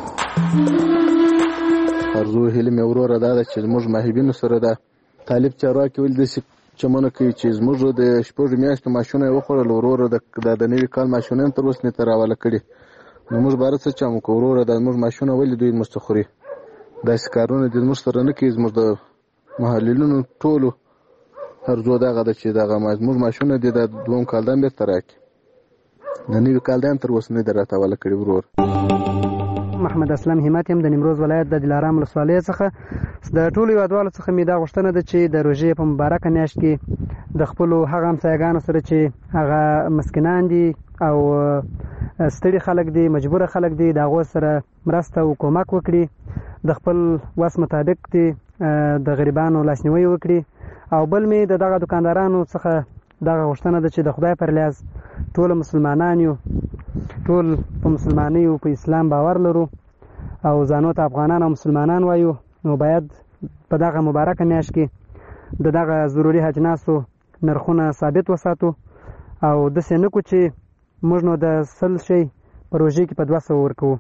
ارزو هیله مې وروره دا ده چې زموږ ماهیبینو سره د طالب چارواکي ولې داسې چمونه کوي چې زموږ د شپږو میاشتو ماشونه یې وخوړل، وروره د نوي کال ماشونه هم تر اوسه نه راواله کړي. نو موږ باره څه چم وکړو وروره د زموږ ماشونه ولې دوی زموږ څه خوري؟ داسې کارونه د زموږ سره نه کوي. زموږ د محللینو ټولو ارزو دغه ده چې دغه زموږ ماشونه دي د دویم کال دم بېرته راکړي، د نوي کال دم تر اوسه نه دي راته حواله کړي. ورور محمد اسلام همت یم د نیمروز ولایت د دلارام ولسوالۍ څخه. د ټولو هیوادوالو څخه مې دا غوښتنه ده چې د روژې په مبارکه میاشت کې د خپلو هغه همسایګانو سره چې هغه مسکینان دي او ستړي خلک دي، مجبوره خلک دي، د هغو سره مرسته او کومک وکړي، د خپل وس مطابق دي د غریبانو لاسنیوی وکړي. او بل مې د دغه دکاندارانو څخه دغه غوښتنه ده چې د خدای پر لیاز ټول مسلمانان یو، ټول په مسلمانۍ او په اسلام باور لرو او ځانو ته افغانان او مسلمانان وایو، نو باید په دغه مبارکه میاشت کې د دغه ضروري اجناسو نرخونه ثابت وساتو او داسې نه کړو چې موږ نو د 100 شی په روژې کې په 200 ورکوو.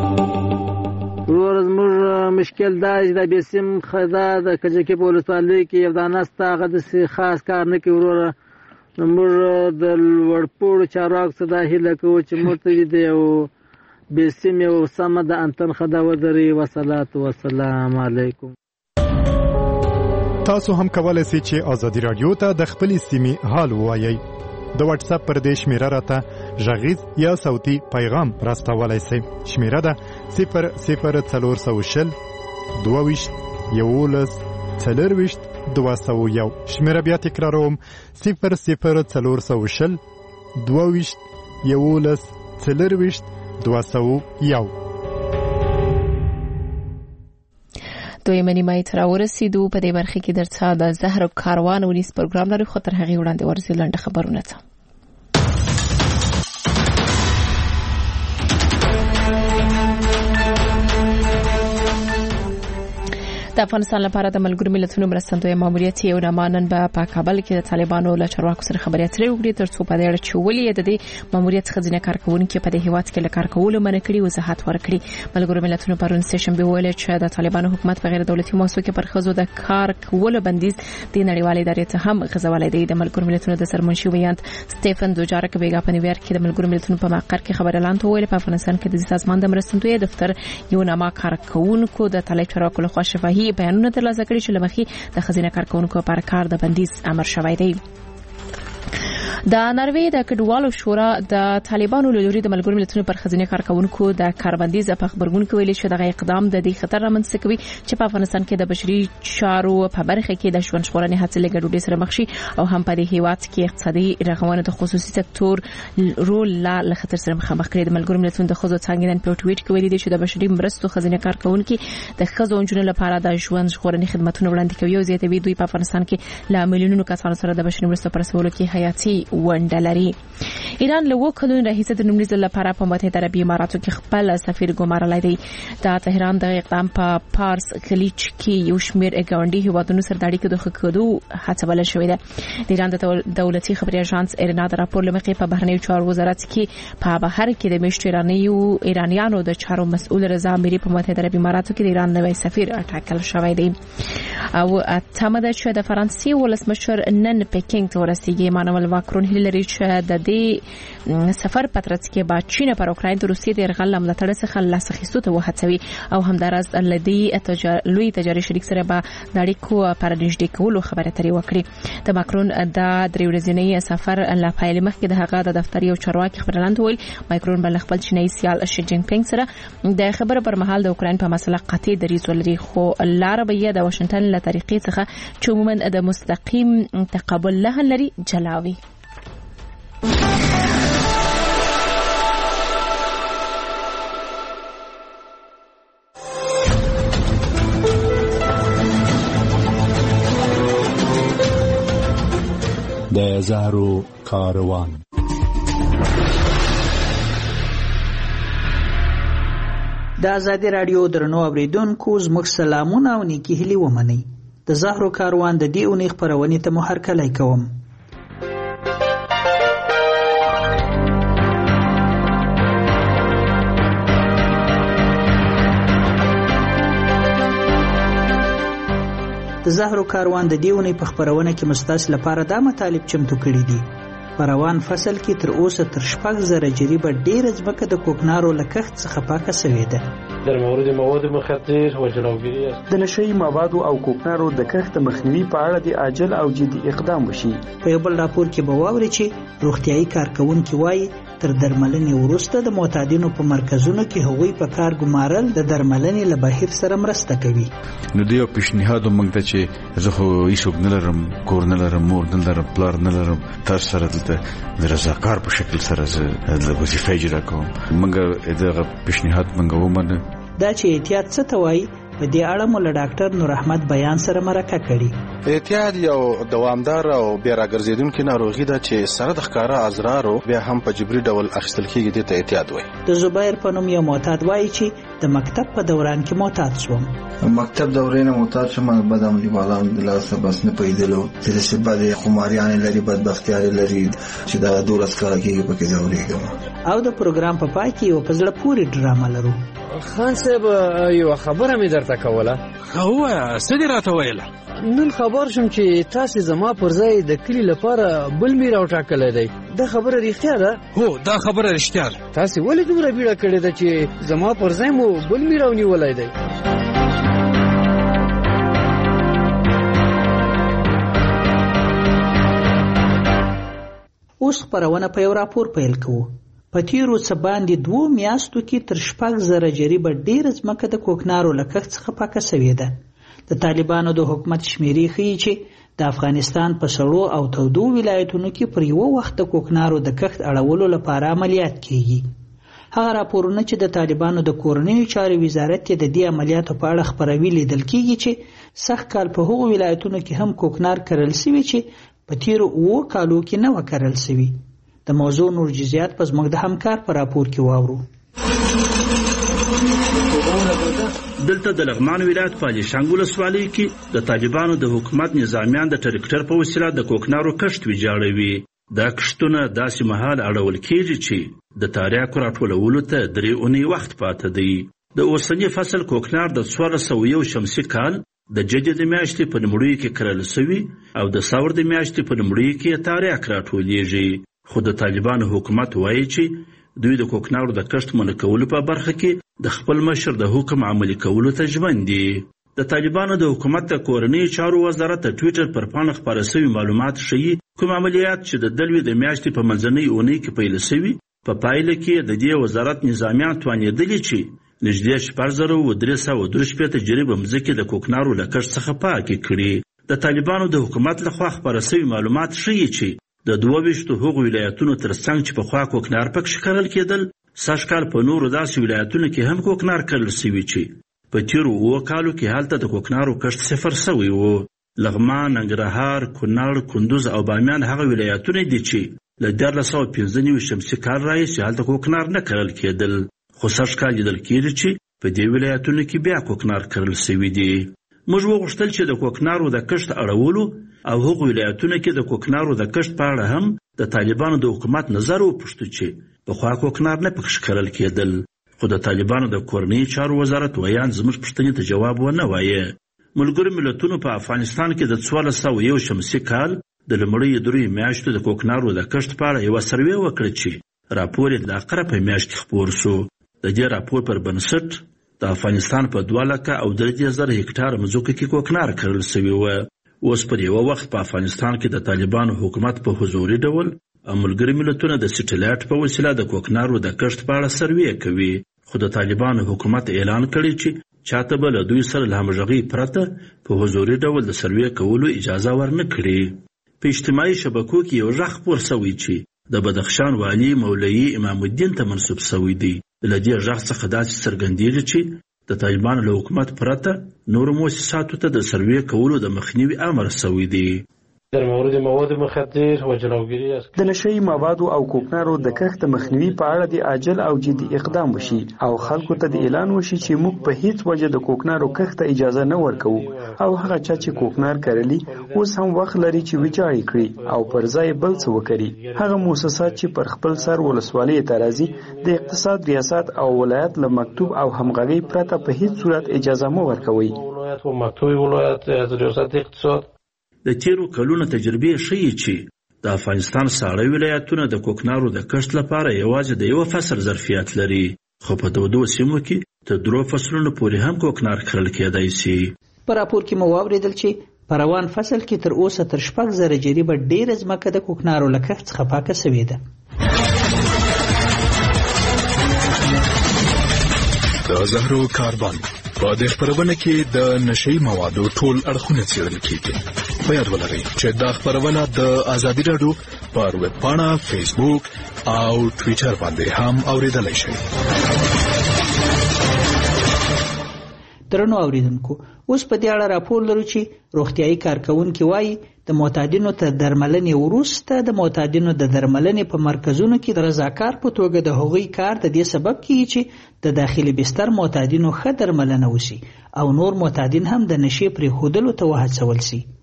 ورور زموږ مشکل دا چې د بیسیم خدا د کجکي په ولسوالۍ کې یو دانه ستا هغه داسې خاص کار نه کوي. وروره موږ د لوړپوړو چارواکو څخه دا هیله کوو چې موږ ته د یو بسم یو سمه د انتن خدا ودري والصلاه والسلام علیکم. تاسو هم کولای شئ چې ازادي رادیو ته د خپل سیمې حال ووایئ. د واتس اپ پر دې شمیره راته غږیز یا صوتي پیغام راستولای شئ. شمیره ده 00420 22 11 40 201. شمیره بیا تکراروم 00420 22 11 40 201. دوی نیمه تر ورسېدو. په دې برخه کې درڅا د زهر کاروان ونیس پروګرام لري، خو تر هغې وړاندې ورځي لنډه خبرونه ته. د افغانستان لپاره د ملګرو ملتونو مرستندوی ماموریت یو نمانن په کابل کې د طالبانو له چارواکو سره خبرې اترې وکړي ترڅو په دې اړه چې ولې د دې ماموریت خزینه کارکونکو په دې هیواد کې له کار کولو منع کړي وضاحت ورکړي. ملګرو ملتونو پرون سهشنبه ویل چې د طالبانو حکومت په غیر دولتي مؤسسو کې پر ښځو د کار کولو بندیز د نړیوالې ادارې ته هم غځولی دی. د ملګرو ملتونو د سرمنشي ویاند سټیفن دوجارک بیګا په نیویارک کې د ملګرو ملتونو په مقر کې خبر اعلان ویل په افغانستان کې د سازمان د مرستندوی دفتر یو نامه کارکونکو د طالب چارواکو لخوا شفاهي بیانونه ترلاسه کړي چې لمخې د خزینه کارکونکو پر کار د بندیز امر شوی دی. د ناروې د کډوالو شورا د طالبانو له لوري د ملګرو ملتونو پر خزینه کارکونکو د کاربندیز په خبرګون کې ویلي چې دغه اقدام د دې خطر رامنځته کوي چې په افغانستان کې د بشري چارو په برخه کې د ژوند ژغورنې هڅې له ګډوډۍ سره مخ شي او هم په دې هیواد کې اقتصادي رغونه د خصوصي سکتور رول له خطر سره مخامخ کړي. د ملګرو ملتونو د ښځو څانګې نن په ټویټ کې ویلي دي چې د بشري مرستو خزینه کارکونکو د ښځو او نجونو لپاره د ژوند ژغورنې خدماتونه وړاندې کوي او زیاتوي دوی په افغانستان کې له میلیونونو کسانو سره د بشري مرستو پر رسولو کې حیاتي ونډه لري. ایران له وکړو راهیسه د نوموړي لپاره په متحده عربي اماراتو کې خپل سفیر ګمارلای دی. د تهران د اقدام په پارس خلیج کې یو شمېر ګاونډي هیوادونو سره د اړیکو د ښه کېدو هڅه بلل شوې ده. د ایران د دولتي خبري اژانس ایرنا د راپور لمخې په بهرنیو چارو وزارت کې په بهر کې د میشتو ایرانیانو د چارو مسؤل رضا میری په متحده عربي اماراتو کې د ایران نوی سفیر ټاکل شوی دی. او تمه ده چې د فرانسې ولسمشر نن پکینګ ته ورسیږي. مانویل ماکرون هیله لري چې د دې سفر په ترڅ کې با چین پر اوکراین د روسیې د یرغل ملاتړ څخه لاس اخیستو ته وهڅوي او همدارس لدی لوی تجاري شریک سره به د اړیکو پر نږدې کولو خبره اترې وکړي. د ماکرون د درې ورځنی سفر له پیل مخکې د هغه د دفتر یو چارواکي خبرلاند ویل ماکرون بل خپل چینایي سیال شي جین پینګ سره د خبرو پر مهال د اوکراین په مسله قطعي دریځ ولري، خو لار به یې د واشنگټن له طریقې څخه چې عموما د مستقیم تقابل له لري جلاوي. د زهرو کاروان. د ازادي رادیو درنو اوریدونکو زموږ سلامونه او نیکی هیلې ومنئ. د زهرو کاروان د دې اونۍ خپرونې ته مو هرکلی کوم. د زهرو کاروان د دې اونۍ په خپرونه کې مستاس لپاره دا مطالب چمتو کړي دي. په روان فصل کې تر اوسه تر 6,000 جریبه ډېره ځمکه د کوکنارو له کښت څخه پاکه سوې ده. در مورد مواد مخدر و جلوگیری د نشه‌ای موادو او کوکنارو د کښت مخنیوي په اړه د عاجل او جدي اقدام وشي. په یو بل راپور کې به واورئ چې روغتیايي کارکونکي وایي تر درملنې وروسته د معتادینو په مرکزونو کې هغوی په کار ګمارل د درملنې له بهیر سره مرسته کوي. نو دیو پیشنهاد موږ ته چې زه خو هیڅوک نه لرم، کور نه لرم، مور نه لرم، پلار نه لرم، تاسو سره دلته د رضاکار په شکل سره زه د وظیفه اجرا کوم. موږ دغه پیشنهاد موږ ومنه. دا چې احتیاط څه ته وایي په دې اړه مو له ډاکټر نور احمد بیان سره مرکه کړي. اعتیاد یو دوامدار او بیا راګرځیدونکې ناروغي ده چې سره د ښکاره اضرارو بیا هم په جبري ډول اخیستل کېږي. دې ته اعتیاد وایي. د زبیر په نوم یو معتاد وایي چې د مکتب په دوران کې معتاد شوم. مکتب دورې نه معتاد شوم، بد عملي والام د لاسه بس نه پیدلو چې بد خماریان لري، بدبختیان لري چې دا 12 کال کېږي پکې ځورېږم. او د پروګرام په پای کې یو په زړه پورې ډرامه لرو. خان صاحب یو خبره مې درته کوله. هو څه دې راته ویله؟ نن خبر شم چې تاسو زما پر ځای د کلی لپاره بل میر او ټاکلی دی. دا خبره رښتیا ده؟ هو دا خبره رښتیا ده. تاسو ولې دومره بیړه کړې ده چې زما پر ځای مو بل میر او نیولی دی؟ اوس خپرونه په یو راپور پیل کوو. په تیرو څه باندې 2 میاشتو کې تر 6,000 جریبه ډېره ځمکه د کوکنارو له کښت څخه پاکه سوې ده. د طالبانو د حکومت شمیرې ښیي چې د افغانستان په سړو او تودو ولایتونو کې پر یو وخت د کوکنارو د کښت اړولو لپاره عملیات کیږي. هغه راپورونه چې د طالبانو د کورنیو چارو وزارت د دې عملیاتو په اړه خبروي لیدل کیږي چې سخت کال په هغو ولایتونو کې هم کوکنار کرل سوي چې په تیرو 7 کالو کې نه و کرل سوي. د موضوع نور جزئیات په زموږ د همکار په راپور کې واورو. دلته د لغمان ولایت په علیشنګ ولسوالۍ کې د طالبانو د حکومت نظامیان د ټرکټر په وسیله د کوکنارو کښت ویجاړوي. دا کښتونه داسې مهال اړول کېږي چې د تاریاکو راټولولو ته 3 اونۍ وخت پاته دی. د اوسني فصل کوکنار د 1401 شمسي کال د جدې د میاشتې په لومړیو کې کرل سوي او د ثور د میاشتې په لومړیو کې تاریاک راټولیږي. خو د طالبانو حکومت وایي چې دوی د کوکنارو د کښت منع کولو په برخه کې د خپل مشر د حکم عملي کولو ته ژمن دي. د طالبانو د حکومت د کورنیو چارو وزارت د ټویټر پر پاڼه خپاره سوي معلومات ښیي کوم عملیات چې د دلوي د میاشتې په منځنۍ اونۍ کې پیل سوي په پایله کې د دې وزارت نظامیان توانېدلي چې نږدې 4,363 جریبه مځکې د کوکنارو له کښت څخه پاکې کړي. د طالبانو د حکومت لخوا خپاره سوي معلومات ښیي چې د 22 هغو ولایتونو ترڅنګ چې پخوا کوکنار پکښې کرل کېدل، سږ کال په نورو داسې ولایتونو کې هم کوکنار کرل سوي چې په تیرو 7 کالو کې هلته د کوکنارو کښت صفر سوی و. لغمان، ننګرهار، کونړ، کندوز او بامیان هغه ولایتونه دي چې له 1495 شمسي کال راهیسې هلته کوکنار نه کرل کېدل. خو سږ کال لیدل کېږي چې په دې ولایتونو کې بیا کوکنار کرل سوي دي. موږ وغوښتل چې د کوکنارو د کښت اړولو او هغو ولایتونو کې د کوکنارو د کښت په اړه هم د طالبانو د حکومت نظر وپوښتو چې پخوا کوکنار نه پکښې کرل کېدل. خو د طالبانو د کورنیو چارو وزارت ویان زموږ پوښتنې ته جواب ونه وایه. ملګرو ملتونو په افغانستان کې د 1401 شمسي کال د لومړیو 3 میاشتو د کوکنارو د کښت په اړه یوه سروې وکړه چې راپور یې د اقره په میاشت کې خپور شو. د دې راپور پر بنسټ د افغانستان په 2,03,000 هکټاره مځکو کې کوکنار کرل سوي وه. اوس پر یوه وخت په افغانستان کې د طالبانو حکومت په حضوري ډول او ملګري ملتونه د سټلایټ په وسیله د کوکنارو د کښت په اړه سروې کوي. خو د طالبانو حکومت اعلان کړی چې چاته به له دوی سره له همغږۍ پرته په حضوري ډول د سروې کولو اجازه ورنه کړي. په اجتماعي شبکو کې یو غږ خپور سوی چې د بدخشان والي مولوي امام الدین ته منسوب سوی دی. له دې غږ څخه داسې څرګندېږي چې د طالبانو له حکومت پرته نورو مؤسساتو ته د سروې کولو د مخنیوي امر سوی دی. در مورد مواد مخدر و جلوگیری از د نشئی موادو او کوکنارو د کښت مخنیوي په اړه د عاجل او جدي اقدام وشي او خلکو ته د اعلان وشي چې موږ په هیڅ وجه د کوکنارو کښت ته اجازه نه ورکوو او هغه چا چې کوکنار کرلی اوس هم وخت لري چې ویجاړ کړي او پر ځای بل څه وکړي. هغه مؤسسات چې پر خپل سر ولسوالۍ ته راځي د اقتصاد ریاست او ولایت له مکتوب او همغږۍ پرته په هیڅ صورت اجازه مو ورکوي. د تیرو کلونو تجربې ښیي چې د افغانستان ساړه ولایتونه د کوکنارو د کښت لپاره یوازې د یو فصل ظرفیت لري، خو په دو سیمو کې تر 3 فصلونو پورې هم کوکنار کرل کېدای شي. په راپور کې مو واورېدل چې په روان فصل کې تر اوسه تر 6,000 جریبه ډېره ځمکه د کوکنارو له کښت څخه پاکه سوې ده. د زهرو کاربن په دې خبرونه کې د نشئی موادو ټول اړخونه څېړل کېږي. په یاد ولرئ چې دا خبرونه د آزادي راډیو پر ویب پاڼه، فیسبوک او ټویټر باندې هم اورېدلای شئ. درنو اوریدونکو، اوس په دې اړه راپور لرو چې روغتیايي کارکونکي وایي د معتادینو ته درملنې وروسته د معتادینو د درملنې په مرکزونو کې د رضاکار په توګه د هغوی کار د دې سبب کیږي چې د داخلي بستر معتادینو ښه درملنه وشي او نور معتادین هم د نشې پرېښودلو ته وهڅول شي. د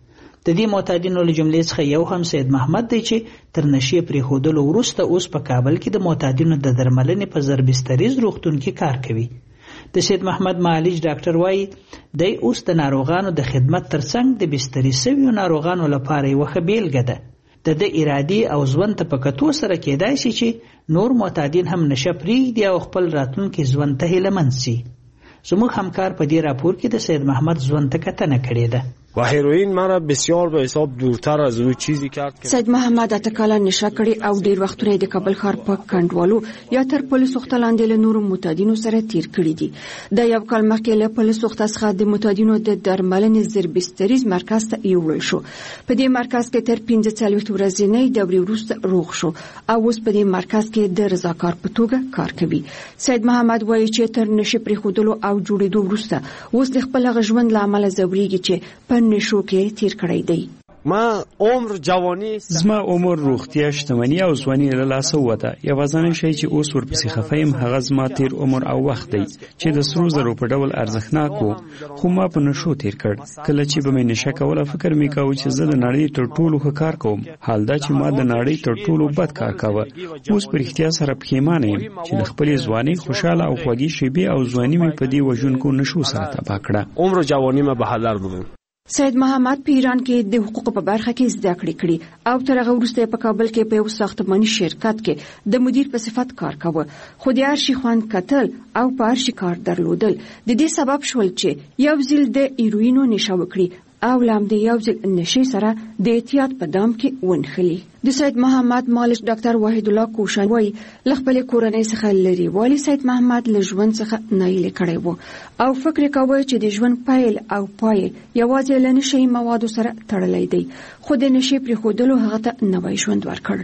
د دې معتادینو له جملې څخه یو هم سید محمد دی چې تر نشې پرېښودلو وروسته اوس په کابل کې د معتادینو د درملنې په زربستریز روغتون کې کار کوي. د سید محمد معالج ډاکټر وایي دی اوس د ناروغانو د خدمت ترڅنګ د بستري سویو ناروغانو لپاره یوه ښه بیلګه ده. د ارادي او ژوند ته په کتو سره کېدای شي چې نور معتادین هم نشه پرېږدي او خپل راتلونکي ژوند ته هیلهمند سي. زموږ همکار په دې راپور کې د سید محمد ژوند ته کتنه کړې ده. و هیروئین مرا بسیار به حساب دورتر از او چیزی کرد که سید محمد اته کاله نشه کړي او ډیر وختونه د کابل ښار په کنډوالو یا تر پولیس وخت لاندې له نورو معتادینو سره تیر کړي دي. د یو کال مخکې له پولیس وخت څخه د معتادینو د درملنې زربستریز مرکز ته یوړل شو. په دې مرکز کې تر 45 ورځې دورې وروسته روغ شو او اوس په دې مرکز کې د رضاکار په توګه کار کوي. سید محمد وایي چې تر نشه پرېښودلو او جوړېدو وروسته اوس د خپل ژوند له امله ځورېږي چې په نشو کې تیر کړی دی. ما عمر جوانی زما عمر روغتیا شتمنی او ځواني له لاسه وته. یوازینی شی چې اوس ورپسې خفایم هغه زما تیر عمر او وخت دی چې د سرو زرو په ډول ارزښتناک وو، خو ما په نشو تیر کړ. کله چې به مې نشه کوله فکر مې کاوه چې زه د نړۍ تر ټولو ښه کار کوم، حال دا چې ما د نړۍ تر ټولو بد کار کاوه. اوس په رښتیا سره پښیمانه یم چې د خپلې ځواني خوشاله او خوږې شېبې او ځواني مې په دې وژونکو نشو سره تباه کړه. عمر جوانی ما به هدر بودم. سید محمد په ایران کې د حقوقو په برخه کې زده کړې کړې او تر هغه وروسته په کابل کې په یو ساختماني شرکت کې د مدیر په صفت کار کاوه. خو د هر شي خوند کتل او په هر شي کار درلودل د دې سبب شول چې یو ځل د هیروینو نشه وکړي او لام د یو ځل نشي سره د احتیاط په دام کې ونخلي. د سید محمد مالک ډاکټر وحید الله کوشان وایي له خپل کورنۍ څخه لري والی سید محمد له ژوند څخه نایل کړی وو او فکر کوي چې د ژوند پایل او پای یوازې له نشي موادو سره تړلی دی، خو د نشي پرېښودلو هغه ته نوی ژوند ورکړ.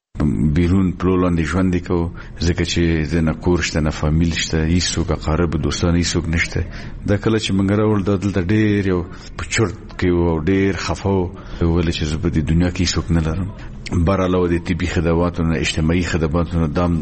بیرون پلولاندې ژوند کوو ځکه چې د نه کور شته نه فامیل شته، هیڅوک اقارب دوستان هیڅوک نشته. دا کله چې موږ راوړل دلته ډېر یو په چرت کې او ډېر خفه و ولې چې زه په دې دنیا کې هیڅوک نه لرم. بر علاوه د طبي خدماتو نه اجتماعي خدماتو نه دم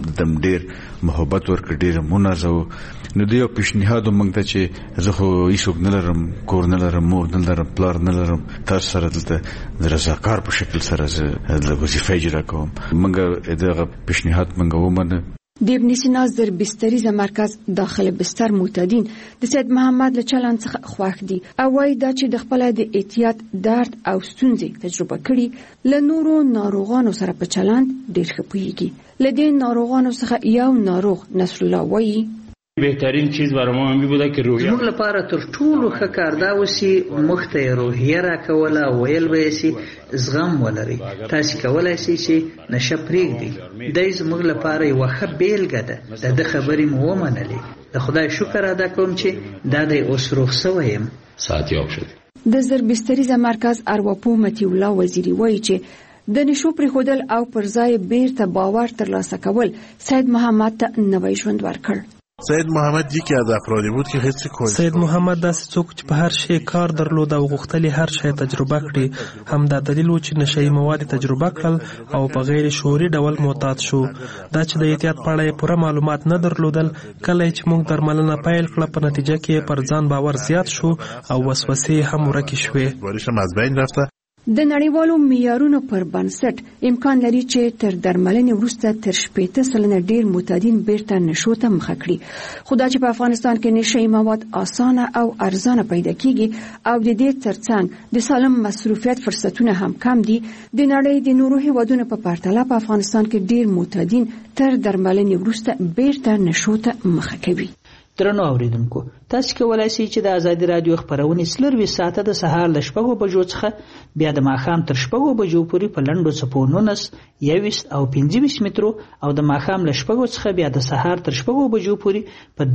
ډېر محبت ورکړ، ډېر منازه و. نو د یو پیشنهاد موږ ته چې زه خو هیڅوک نه لرم، کور نه لرم، مور نه لرم، پلار نه لرم، تاسو سره دلته د رضاکار په شکل سره زه د وظیفه اجرا کوم. موږ دغه پیشنهاد موږ ومنه. د ابن سینا زربستریز مرکز داخل بستر معتادین د سید محمد له چلند څخه خوښ دي او وايي دا چې د خپل د احتیاط درد او ستونزې تجربه کړي له نورو ناروغانو سره په چلند ډېر ښه پوهیږي. له دې ناروغانو څخه یو ناروغ نصر الله وایي بهترین چیز برای ما همین بوده که روحیه زموږ لپاره تر ټولو ښه کار دا وسی مخ ته روحیه راکوله ویل به سي زغم ولري. تاسو کولای شئ چې نشه پرېږدئ. دا زموږ لپاره یو ښه بیلګه ده. د خبرې مو ومنلې. د خدای شکر ادا کوم چې دا د اوس روغ شوی یم. ساعتیاب شد. د زربستریز مرکز ارواپوه مطیع الله وزیری وایي چې د نشو پرېښودل او پر ځای بیرته باور ترلاسه کول سید محمد ته نوی ژوند ورکړ. سید محمد یکی از افرادی بود که حس کنجکاوی سید محمد داسې څوک چې په هر شی کار درلود او غوښتل هر شی تجربه کړي. همدا دلیل و چې نشئی مواد تجربه کړل او په غیر شعوري ډول معتاد شو. دا چې د احتیاط په اړه پوره معلومات نه درلودل، کله چې موږ درملنه پیل کړه په نتیجه کې پر ځان باور زیات شو او وسوسې هم ورکې شوې. ورشم از بین رفته. د نړیوالو معیارونو پر بنسټ امکان لري چې تر درملنې وروسته تر 80% ډیر معتادین بیرته نشو ته مخه کړي. خو دا چې په افغانستان کې نشئی مواد اسانه او ارزانه پیدا کیږي او د دې ترڅنګ د سالم مصروفیت فرصتونه هم کم دي، د نړۍ د نورو هیوادونو په پرتله په افغانستان کې ډیر معتادین تر درملنې وروسته بیرته نشو ته مخه کوي. درنو اوریدونکو، تاسو کولای شئ چې د آزادي رادیو خبرونه 24 ساعته د سهار ل 6 بجو څخه بیا د ماښام تر 6 بجو پورې په لنډو څپو 19 21 او 25 مترو او د ماښام ل 6 څخه بیا د سهار تر 6 بجو پورې په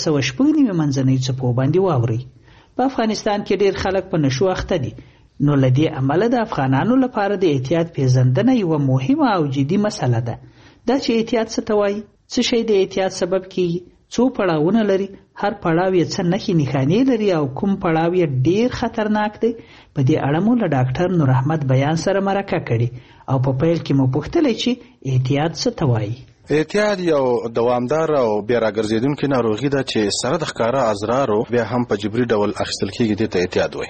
1290 منځنۍ څپو باندې واوري. په افغانستان کې ډیر خلک په نشو اخته دي، نو لدی عمله د افغانانو لپاره د احتیاط پیژندنه یو مهمه او جدي مسله ده. دا چې احتیاط څه ته وایي، څه شی د احتیاط سبب کیږي، څو پړاوونه لري، هر پړاو یې څه نښې نښانې لري او کوم پړاو یې ډیر خطرناک دی. په دې اړه مو له ډاکټر نور احمد بیان سره مرکه کړې او په پیل کې مو پوښتلې چې احتیاط څه ته وایي. احتیاط یو دوامدار او بیا راګرځېدونکې ناروغي ده چې سره د ښکاره اضرارو بیا هم په جبري ډول اخیستل کېږي. دې ته احتیاط وایي.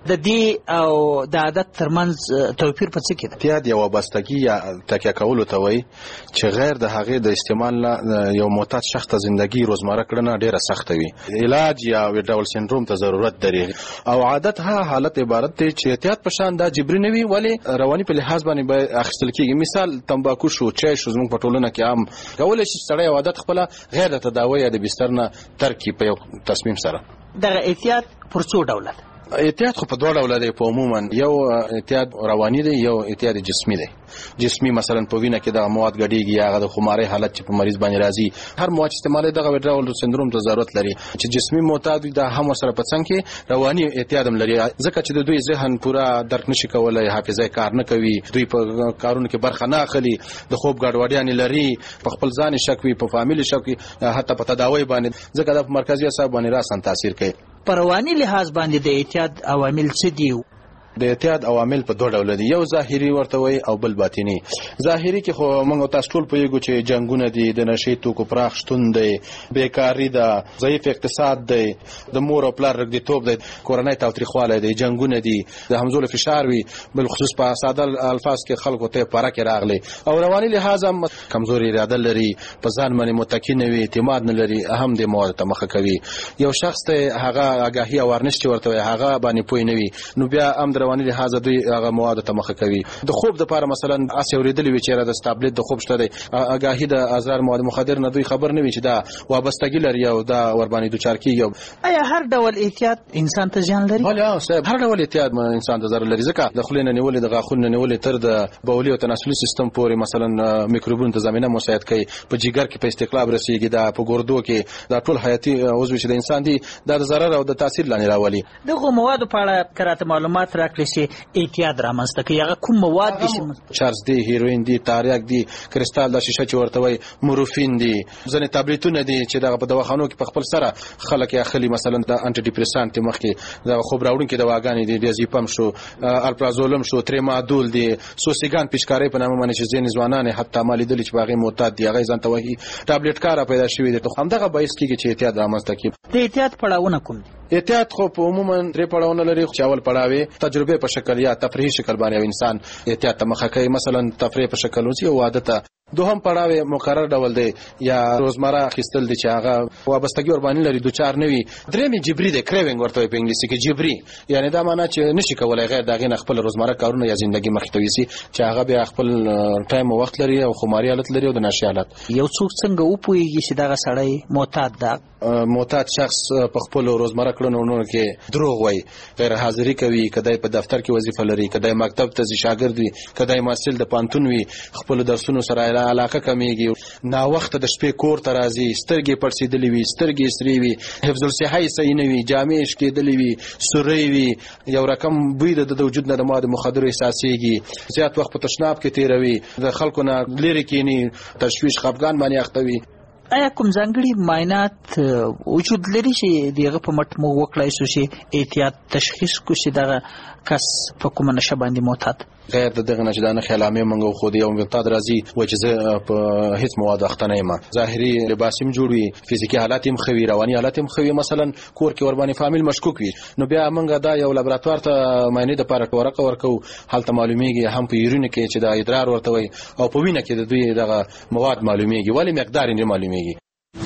د دې او د عادت ترمنځ توپیر په څه کې ده؟ اعتیاد یو وابستګي یا تکیه کولو ته وایي چې غیر د هغې د استعمال نه یو معتاد شخص ته زندگی روزمره کړنه ډیره سخته وي. علاج یا ډول سندروم ته ضرورت لري. او عادت ها حالت عبارت دی چې اعتیاد په شان دا جبري نه وي، ولې رواني په لحاظ باندې به اخیستل کېږي. مثال تمباکو شو، چای شو، زموږ په ټولنه کې عام کولی شي سړی عادت خپله غیر د تداوی یا د بستر نه ترک کړي په یو تصمیم سره. دغه اعتیاد پر څو ډوله ده؟ اعتیاد خو په دوه ډوله دی په عموما. یو اعتیاد رواني دی، یو اعتیاد جسمي دی. جسمي مثلا په وینه کې د مواد ګډېږي، هغه د خمارۍ حالت چې په مریض باندې راځي. هر مواد استعمالي دغه ډول سندروم ته ضرورت لري. چې جسمي معتاد دا هم سره په څنګ کې رواني اعتیاد هم لري، ځکه چې د دوی ذهن پورا درک نشي کولای، حافظه کار نه کوي، دوی په کارونو کې برخه نه اخلي، د خوب ګډوډیانې لري، په خپل ځان شک وي، په فامیل شک وي، حتی په تداوی باندې، ځکه د مرکزي اعصاب باندې راسن تاثیر کوي. په رواني لحاظ باندې د اعتیاد عوامل څه دي؟ د اعتیاد عوامل په دوه ډول دي، یو ظاهري ورته وي او بل باطني. ظاهري کې خو موږ تاسو ټول پوهیږو چې جنگونه دي، د نشې توکو پراخ شتون دی، بیکاری ده، ضعیف اقتصاد دی، د مور او پلار رګدیتوب دی، کورنۍ تاوتریخوالی دی، جنگونه دي، د همزولو فشار وي، بالخصوص په ساده الفاظ کې خلکو ته پرکې راغلي. او رواني لحاظ هم کمزوري اراده لري، په ځان باندې متکی نه وي، اعتماد نه لري، هم د مواد ته مخه کوي. یو شخص ته هغه آگاهي او ورنش چې ورته هغه باندې پوه نه وي، نو بیا هم رواني لحاظ دوی هغه مواد ته مخه کوي. د خوب د لپاره مثلا اسې اورېدلې وي چې د ټابلیټ د خوب شته دی، آگاهي د اضرار مواد مخدر نه دوی خبر نه وي چې دا وابستګي لري او دا ور باندې دوچار کیږي. آیا هر ډول احتیاط انسان ته ځان لري؟ بله صاحب، هر ډول احتیاط انسان ته ضرر لري، ځکه د خولې نه نیولې، د غاښونو نه نیولې تر د بولي او تناسلي سیستم پورې مثلا میکروبونو ته زمینه مساعد کوي. په جګر کې په استقلاب رسیږي، دا په ګردو کې دا ټول حیاتي عضو چې د انسان دي دا د ضرر او د تاثیر لاندې راولي. دغه موادو په اړه کراته معلومات راکړئ چې اعتیاد رامنځته کوي. هغه کوم مواد دي؟ چرس دی، هیروین دی، تاریک دی، کریستال د شیشه چې ورته وایي، مورفین دی، ځینې ټابلیټونه دي چې دغه په دواخانو کې په خپل سره خلک یې اخلي، مثلا د انټي ډیپریسانټ مخکې د خوب راوړونکي دواګانې دي، ډیازیپم شو، الپرازولم شو، تریمادول دی، سوسیګان پیشکاری په نامه باندې چې ځینې ځوانان حتی ما لیدلي چې په هغې معتاد دي، هغه یې ځان ته وایي ټابلیټ کاره پیدا شوي دي. همدغه باعث کېږي چې اعتیاد رامنځته کړي. د اعتیاد پړاوونه کوم دي؟ احتیاط خو په عموما درې پړاوونه لري چې اول پړاو تجربه په شکل یا تفریحي شکل باندې انسان احتیاط ته مخه کوي، مثلا تفریح په شکل اوسي او عادت. دوهم پړاو مقرر ډول دی یا روزمره اخیستل دي چې هغه وابستګي ور باندې لري، دوچار نه وي. درېمې جبري دی، کریوینګ ورته په انګلیسي کې جبري، یعنی دا معنی چې نشي کولای غیر دغه نه خپل روزمره کارونه یا ژوندۍ مخ ته ويسي چې هغه بیا خپل ټایم او وخت لري او خماري حالت لري او د نشه حالت. یو څوک څنګه وپويږي چې دغه سړی معتاد ده؟ معتاد شخص په خپل روزمره کړنو کې دروغ وایي، غیر حاضری کوي، کدی په دفتر کې وظیفه لري، کدی مکتب ته ځي شاګرد وي، کدی محصل د پانتون وي، خپل درسونو سره علاقه کمیږي، نا وخت د شپې کور ته راځي، سترګې پړسېدلې وي، سترګې سرې وي، حفظ الصحه صحیح نه وي، جامې شکېدلې وي، سورې وي، یو رقم بوی د وجود نه د مواد مخدر احساسېږي، زیات وخت په تشناب کې تیروي، د خلکو نه لرې کینی، تشویش خفګان باندې اخته وي. آیا کوم ځانګړي معاینات وجود لري چې دغه په مټ موږ وکړای شو چې احتیاط تشخیص کو چې دغه کس په کومه نشه باندې معتاد؟ غیر د دغه نشه د خیالامې منغو خو دی یو معتاد راځي و چې زه په هیڅ مواد اخته نه یم، ظاهري لباس هم جوړوي، فزیکي حالات هم خوي، رواني حالات هم خوي، مثلا کور کې ور باندې فامیل مشکوک وي، نو بیا موږ دا یو لابراتوار ته معاینې د لپاره ورقه ورکو، هلته معلومیږي هم په یورین کې چې د ادرار ورته وي او په وینه کې د دوی دغه مواد معلومیږي، ولی مقدار یې نه معلومیږي.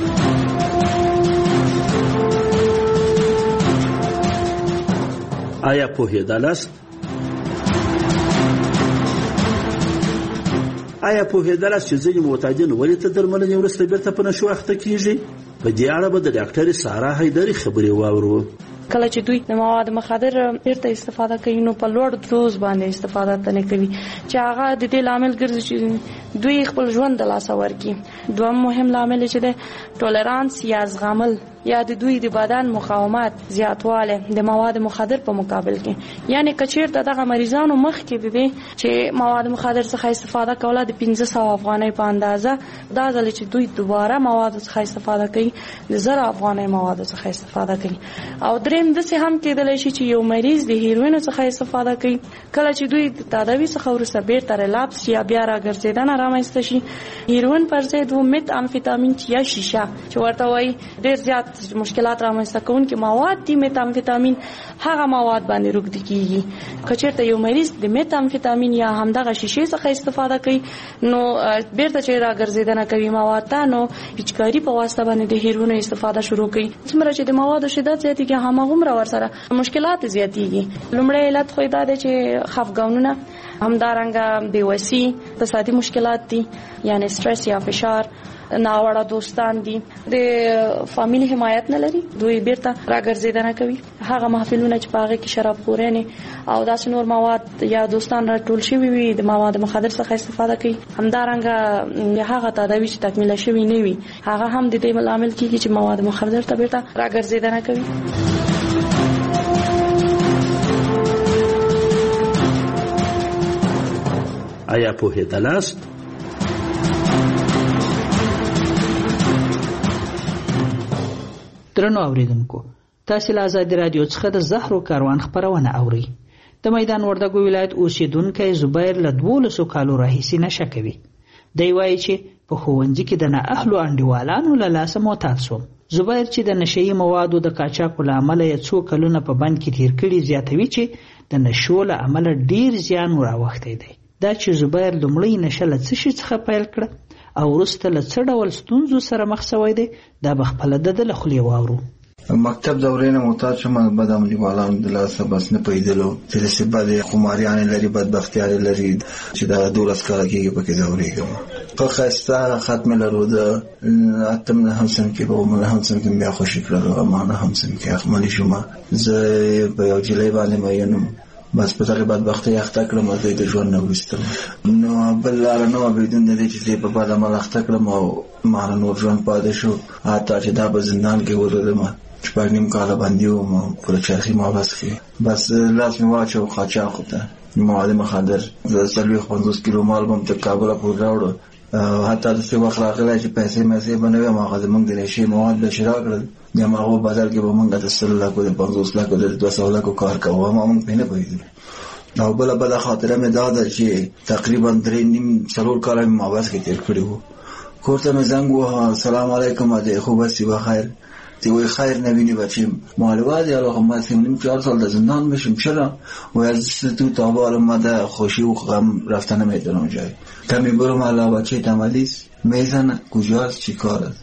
آیا پوهېدلاست؟ آیا پوهېدلاست چې ځینې معتادین ولې تر درملنې وروسته بیرته په نشو اخته کیږي؟ په دې اړه به د ډاکټرې سارا حیدري خبرې واورو. کله چې دوی د مواد مخدر بیرته استفاده کوي نو په لوړ دوز باندې استفاده نه کوي چې هغه د دې لامل ګرځي چې دوی خپل ژوند د لاسه ورکړي. دویم مهم لامل چې د ټولرانس یا زغمل یا د دوی د بدن مقاومت زیاتواله د مواد مخدر په مقابل کې، یعنی کچیر دغه مریضانو مخ کې دي چې مواد مخدر څخه استفاده کوله د 1500 افغانۍ په اندازه، دا ځل چې دوی دوباره مواد څخه استفاده کوي د 1000 افغانۍ مواد څخه استفاده کوي. او دریم د څه هم کېدلی شي چې یو مریض د هیروین څخه استفاده کوي، کله چې دوی د تداوی څخه ورسته بیرته ریلاپس یا بیا راګرځیدنه رامنځته شي، هیروین پر ضد و مت امفیتامین یا شیشه چې ورته وایي ډیر زیات زیات مشکلات رامنځته کوونکي مواد دي میتامفیتامین هغه مواد باندې روږدي کیږي. کچېرته یو مریض د میتامفیتامین یا همدغه شیشې څخه استفاده کوي نو بیرته چې راګرځیدنه کوي مواد ته نو هیڅکاري په واسطه باندې د هیرونو استفاده شروع کوي. څومره چې د موادو شدت زیاتېږي هماغومره ورسره مشکلات زیاتېږي. لومړی علت خو دا دی چې خفګانونه، همدارنګه بېوسي، اقتصادي مشکلات دي یعنی سټرس یا فشار، ناوړه دوستان دي، د فامیلی حمایت نه لري، دوی بیرته راګرځیدنه کوي. هغه محفلونه چې په هغه کې شرابخورانې او داسې نور مواد یا دوستان راټول شوي وي د مواد مخدر څخه استفاده کوي. همدارنګه هغه تداوی چې تکمیله شوي نه وي هغه هم د دې لامل کیږي چې مواد مخدر ته بیرته راګرځیدنه کوي. آیا پوهېدلاست؟ درنو اوریدونکو، تاسو له آزادي رادیو څخه د زهرو کاروان خبرونه اورئ. د میدان وردګو ولایت اوسیدونکو زبیر له 12 کالو راهیسې نشه کوي. دی وایي چې په ښوونځي کې د نااهلو انډیوالانو له لاسه معتاد شوم. زبیر چې د نشهیي موادو د قاچاقو له امله یې څو کلونه په بند کې تیر کړي زیاتوي چې د نشو له امله ډیر زیان راوختی دی. دا چې زبیر لومړی نشه له څه شي څخه پیل کړه او وروسته له څه ډول ستونزو سره مخ شوی دی دا به خپله د له خولې واورو. مکتب دورې نه معتاد شوم، بد عملیوالانو د لاسه بس نه پوهېدلو چې داسې بدې خماریانې لري، بدبختیانې لري چې دا 12 کاله کېږي پکې ځورېږم. په ښایسته خط مې لرو د 8 صنف کې په 9 صنف کې بیا خوشي کړلو، ما 9 صنف کې اخملي شوم. زه په یو جلۍ باندې مین وم، بس په دغه بدبختۍ اخته کړم، زه د ژوند نه وروسته نو بل لاره نه وه بریدون د دې چې زه په بد عمل اخته کړم او ما نور ژوند پاتې شو. حتی چې دا په زندان کې ولرم 2.5 کاله باندې وم په چرخي محبس کې. بس لاس مې واچو قاچاقو ته مواد مخدر. زه 50 کیلو مال بم تر کابل پورې راوړو. حتی داسې وخت راغلی چې پیسې به نه وي، هماغه زموږ د نشې مواد به چې راکړل د هماغو بازار کې به موږ د 100 لکو د 50 لکو د 200 لکو کار کوو، موږ پرې نه پوهېدلو. او بله بده خاطره مې دا ده چې تقریبا 3.5-4 کاله مې محبس کې تېر کړي وو. کور ته مې زنګ ووهه، سلام علیکم، دی خوب هستی بخیر؟ تی وای خیر نبینی بچیم معلومات یا ما سیمونیم 4 سال در زندان بشیم. چرا؟ و از تو تابال اومده خوشی و غم رفتن میدونم جای کمی برم علا بچه تمالیس میزن کجاست چی کار است.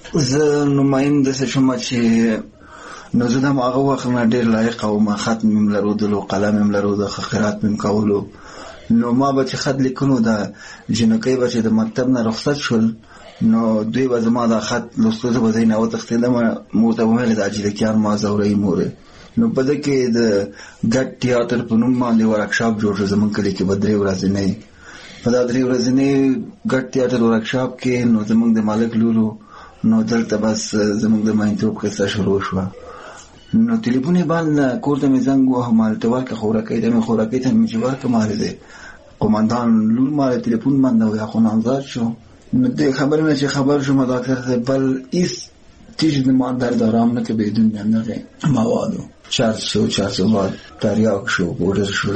زه نماینده شما چې نو زه د هغه وخت نه ډېر لایق وم، خط مې لرودل او قلم مې لرود، خیرات مې کولو. نو ما به چې خط لیکلو د جنکۍ به چې د مکتب نه رخصت شول نو دوی به زما د خط لوستلو ته به ځای نه وتښتېدم. مور ته وویل د اجلکیان ما ځوروي مورې. نو په ده کې د ګډ تیاتر په نوم باندې ورکشاپ جوړ شو زموږ کلي کې به 3 ورځنۍ. په دا 3 ورځنۍ ګډ تیاتر ورکشاپ کې نو زموږ د مالک لولو نو دلته بس زموږ د ماینتوب قصه شروع شوه. نو تلیفون یې باندې کور ته مې زنګ ووهه، مالې ته ورکړه خوراکۍ ته مې خوراکۍ ته مې چې ورکړه مالې دی قمندان لور مالې تلیفون باندې وی خو نامزاد شو. نو دې خبر مې چې خبر شوم ډاکټر صاحب بل هیڅ چیز د ما درد آرام نه که بدون دغه موادو چارج بعد تریاک شو بورر شو.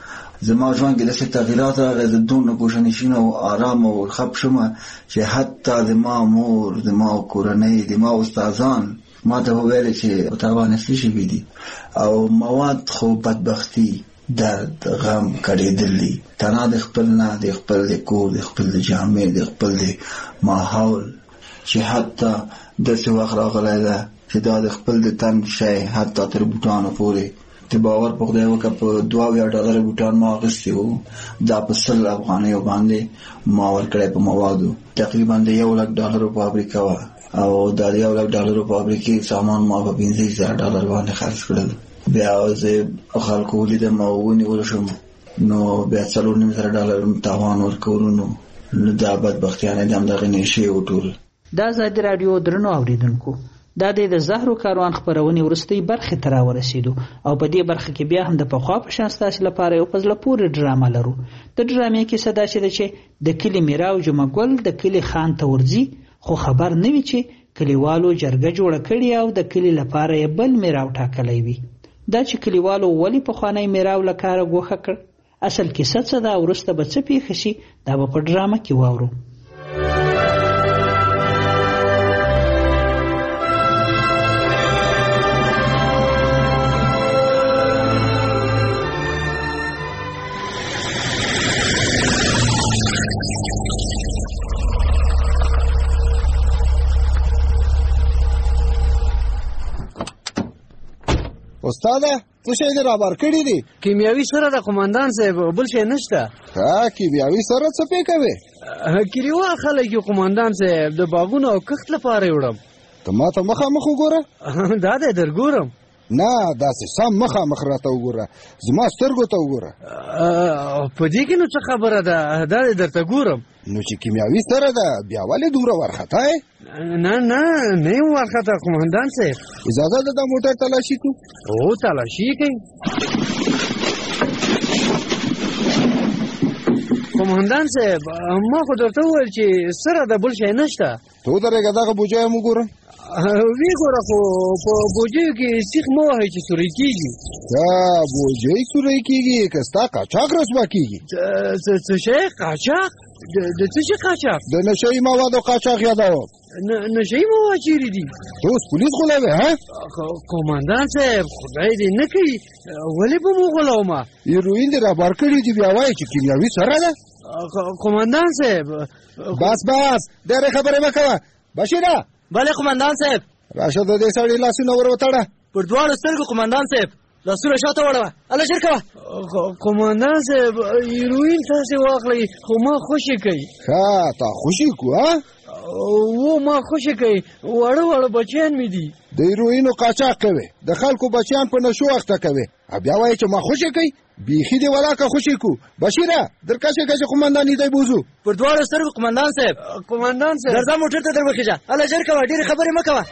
زما ژوند کې داسې تغییرات راغلي د دونه ګوښه‌نشین او آرام او خپ شوم چې حتی زما مور، زما کورنۍ، زما استادان ما ته وویل چې تاوان څه شوي دي. او مواد خو بدبختي، درد، غم کړېدلی تنها د خپل نه د خپل د کور، د خپل د جامې، د خپل د ماحول چې حتی داسې وخت راغلی ده چې دا د خپل د تن شی حتی تر بوټانو پورې ته باور په خدای وکړه په $2 بوټان ما اخیستي وو، دا په 100 افغانیو باندې ما ورکړی په موادو. تقریبا د $1,00,000 فابریکه وه او دا د $1,00,000 فابریکې سامان ما په $15,000 باندې خرڅ کړل. بیا زه خلکو ولیدم او ونیول شم نو بیا $4,500 تاوان ورکولو. نو دا بدبختیانې د همدغې نشې وټول. دا آزادي راډیو درنو اوریدونکو، دا د زهرو کاروان خپرونې وروستۍ برخې ته راورسېدو او په دې برخه کې بیا هم د پخوا په شان ستاسو لپاره یو په زړه پورې ډرامه لرو. د ډرامې کیسه داسې ده چې د کلي میراو جمعه ګل د کلي خان ته ورځي خو خبر نه وي چې کلیوالو جرګه جوړه کړې او د کلي لپاره یې بل میراو ټاکلی وي. دا چې کلیوالو ولې پخوانی میراو له کاره ګوښه کړ، اصل کیسه څه ده او وروسته به څه پیښه شي دا به په ډرامه کې واورو. استاده څه شی دې رابر کړي دي؟ کیمیاوي سره د قومندان صاحب بل شی نشته. ها کیمیاوي سره څه پې کوې؟ کلیوال خلک یو قومندان صاحب د باغونو او کښت لپاره وړم. ته ما ته مخامخ وګوره. دا دې درګورم. نه داسې سم مخامخ راته وګوره، زما سترګو ته وګوره. په دې کې نو څه خبره ده؟ دا دې درته ګورم. نو چې کیمیاوي سره ده بیا ولې دومره وارخطا یې؟ نه یم وارخطا قومندان صاحب. اجازه ده دا موټر تلاشي کړو؟ او تلاشي کوي. قومندان صاحب ما خو درته وویل چې سره د بل شی نشته. ته ودرېږه دغه بوجۍ هم وګوره. وی ګوره خو په بوجیو کې سیخ مه وهئ چې سوری کېږي. دا بوجۍ سوری کېږي که ستا قاچاق رسوا کېږي؟ څه شی قاچاق؟ د څه شي قاچاق؟ د نشهیي موادو قاچاق یادوم. نشهیي مواد چیرې دي؟ ته اوس پولیس غولوې ها؟ قومندان صاحب خدای دې نه کوي، ولې به مو غولومه؟ هیروین دې رابار کړي دي بیا وایي چې کیمیاوي سره ده؟ قومندان صاحب بس ډېرې خبرې مه کوه. بشیره. بله قومندان صاحب. راشه د دې سړي لاسونه ور وتړه. پر دواړو سترګو قومندان صاحب. لاسونه شاته واړوه. الله ژر کوه. قومندان صاحب هیروین تاسې واخلئ خو ما خوشې کوي. ښه تا خوشې کو ها؟ و ما خوشې کوي. واړه بچیان مې دي. د هیروینو قاچاق کوي، د خلکو بچیان په نشو اخته کوي، بیا وایي چې ما خوشې کوي. بیخي دې ولاکه خوشې کو. بشیره درکشه کشه قومندان دی بوزو. پر دواړو سترګو قومندان صاحب. قومندان صاحب درځه موټر ته در وخېږه. الله ژر کوه، ډېرې خبرې مه کوه.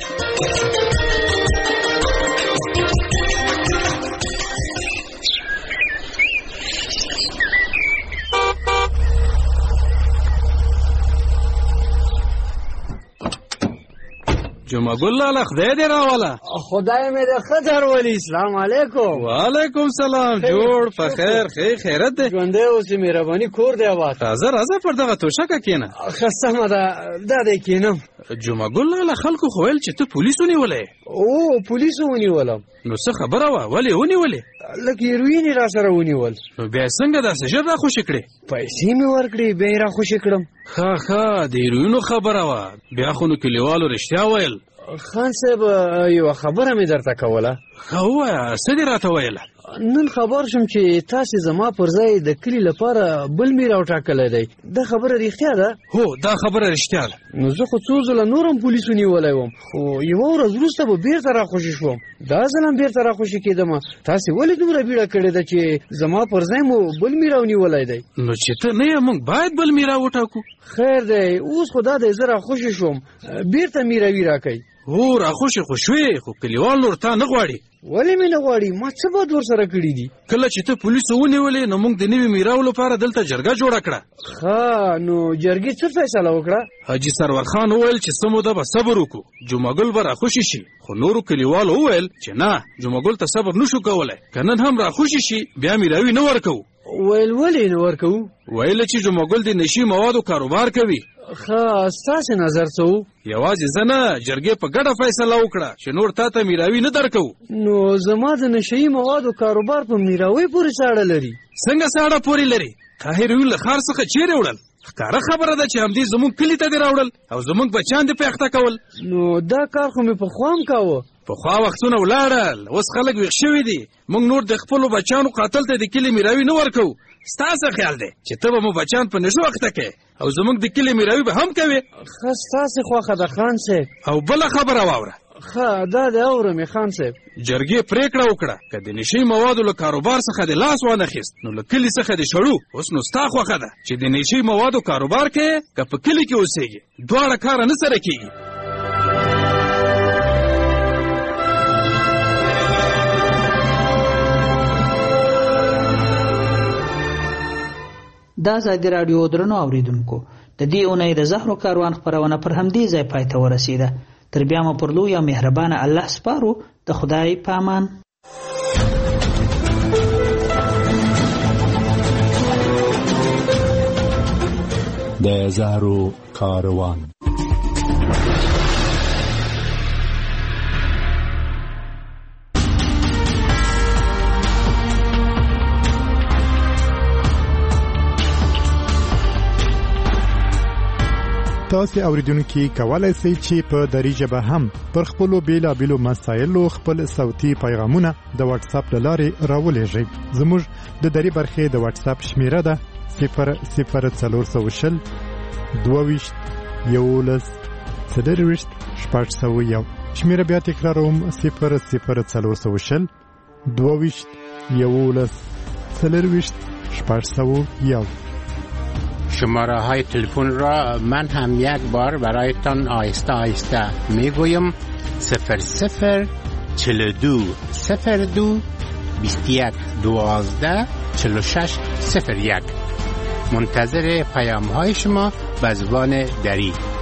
جمعه ګل لاله خدای دې راوله. خدای مې دې ښه درولي. سلام علیکم. وعلیکم سلام. جوړ په خیر خیرت دې ژوندی اوسې، مهرباني کور دی آباد. راځه پر دغه توشکه کښېنه. ښه سمه ده دا دی کښېنم. جمعه ګل لاله خلکو خو ویل چې ته پولیس ونیولی. او پولیسو ونیولم. نو څه خبره وه؟ ولې ونیولې؟ لږ هیروین یې را سره ونیول. نو بیا یې څنګه داسې ژر راخوشې کړې؟ پیسې مې ورکړې بیا یې راخوشې کړم. ښه د هیروینو خبره وه. بیا خو نو کلیوالو رښتیا ویل. خان صاحب یوه خبره مې درته کوله. ښه ووایه څه دې راته ویله؟ نن خبر شوم چې تاسې زما پر ځای د کلي لپاره بل مې راوټاکلی دی. دا خبره رښتیا ده؟ هو دا خبره رښتیا ده. نو زه خو څو ځله نور هم پولیسو نیولی وم، خو یوه ورځ وروسته به بېرته راخوشي شوم. دا ځل هم بېرته راخوشي کېدمه. تاسې ولې دومره بیړه کړې ده چې زما پر ځای مو بل مې راونیولی دی؟ نو چې ته نه یې موږ باید بل مې راوټاکو. خیر دی اوس خو دا دی زه راخوشي شوم، بېرته میراوي راکئ. هو راخوشي خو شوې، خو کلیوال نور تا نه غواړي. ولې مې نه غواړي؟ ما څه بد ورسره کړي دي؟ کله چې ته پولیسو ونیولې نو موږ د نوي میراو لپاره دلته جرګه جوړه کړه. ښه نو جرګې څه فیصله وکړه؟ حاجي سرور خان وویل چې څه موده به صبر وکړو، جمعه ګل به راخوشي شي. خو نورو کلیوالو وویل چې نه جمعه ګل ته صبر نشو کولی، که نن هم راخوشي شي بیا میراوي نه ورکوو. ویل ولې نه ورکوو؟ ویل چې جمعه ګل د نشي موادو کاروبار کوي. ښه ستاسې نظر څه و؟ یوازې زه نه، جرګې په ګډه فیصله وکړه چې نور تا ته میراوي نه درکوو. نو زما د نشهیي موادو کاروبار په میراوي پورې څه اړه لري؟ څنګه څه اړه پورې لري؟ تا هیروین له ښار څخه چیرې وړل؟ ښکاره خبره ده چې همدې زموږ کلي ته دې راوړل او زموږ بچیان دې پیښته کول. نو دا کار خو مې پخوا هم کاوه. پخوا وختونه ولاړل، اوس خلک ویښ شوي دي. موږ نور د خپلو بچیانو قاتل ته د کلي میراوي نه ورکوو. ستا څه خیال دی چې ته به مو بچیان په نشو اخته کوې او زموږ د کلي میراوي به هم کوې؟ ښه ستاسې خوښه ده خان صاحب. او بله خبره واوره. ښه دا دې اورم خان صاحب. جرګې پرېکړه وکړه که د نشي موادو له کاروبار څخه د لاس وانخیست نو له کلي څخه دې شړو. اوس نو ستا خوښه ده چې د نشي موادو کاروبار کوې که په کلي کې اوسېږي، دواړه کاره نه سره کېږي. دا ازادي راډیو درنو اوریدونکو د دې اونۍ د زهرو کاروان خپرونه پر همدې ځای پای ته ورسیده. تر بیا مو پر لوی او مهربانه الله سپارو. د خدای په امان. د زهرو کاروان. تاسو اوریدونکو کولای شئ چې په دری ژبه هم پر خپل بیلابیلو مسایلو خپل صوتي پیغامونه د واتس اپ لارې راولېږئ. زموږ د دری برخې د واتس اپ شمیره ده 00420 22 11 40 601. شمیره بیا تکراروم 00420 22 11 40 601. شماره های تلفن را من هم یک بار برایتان آهسته آهسته میگویم 00 42 02 21 12 46 01. منتظر پیام های شما به زبان دری.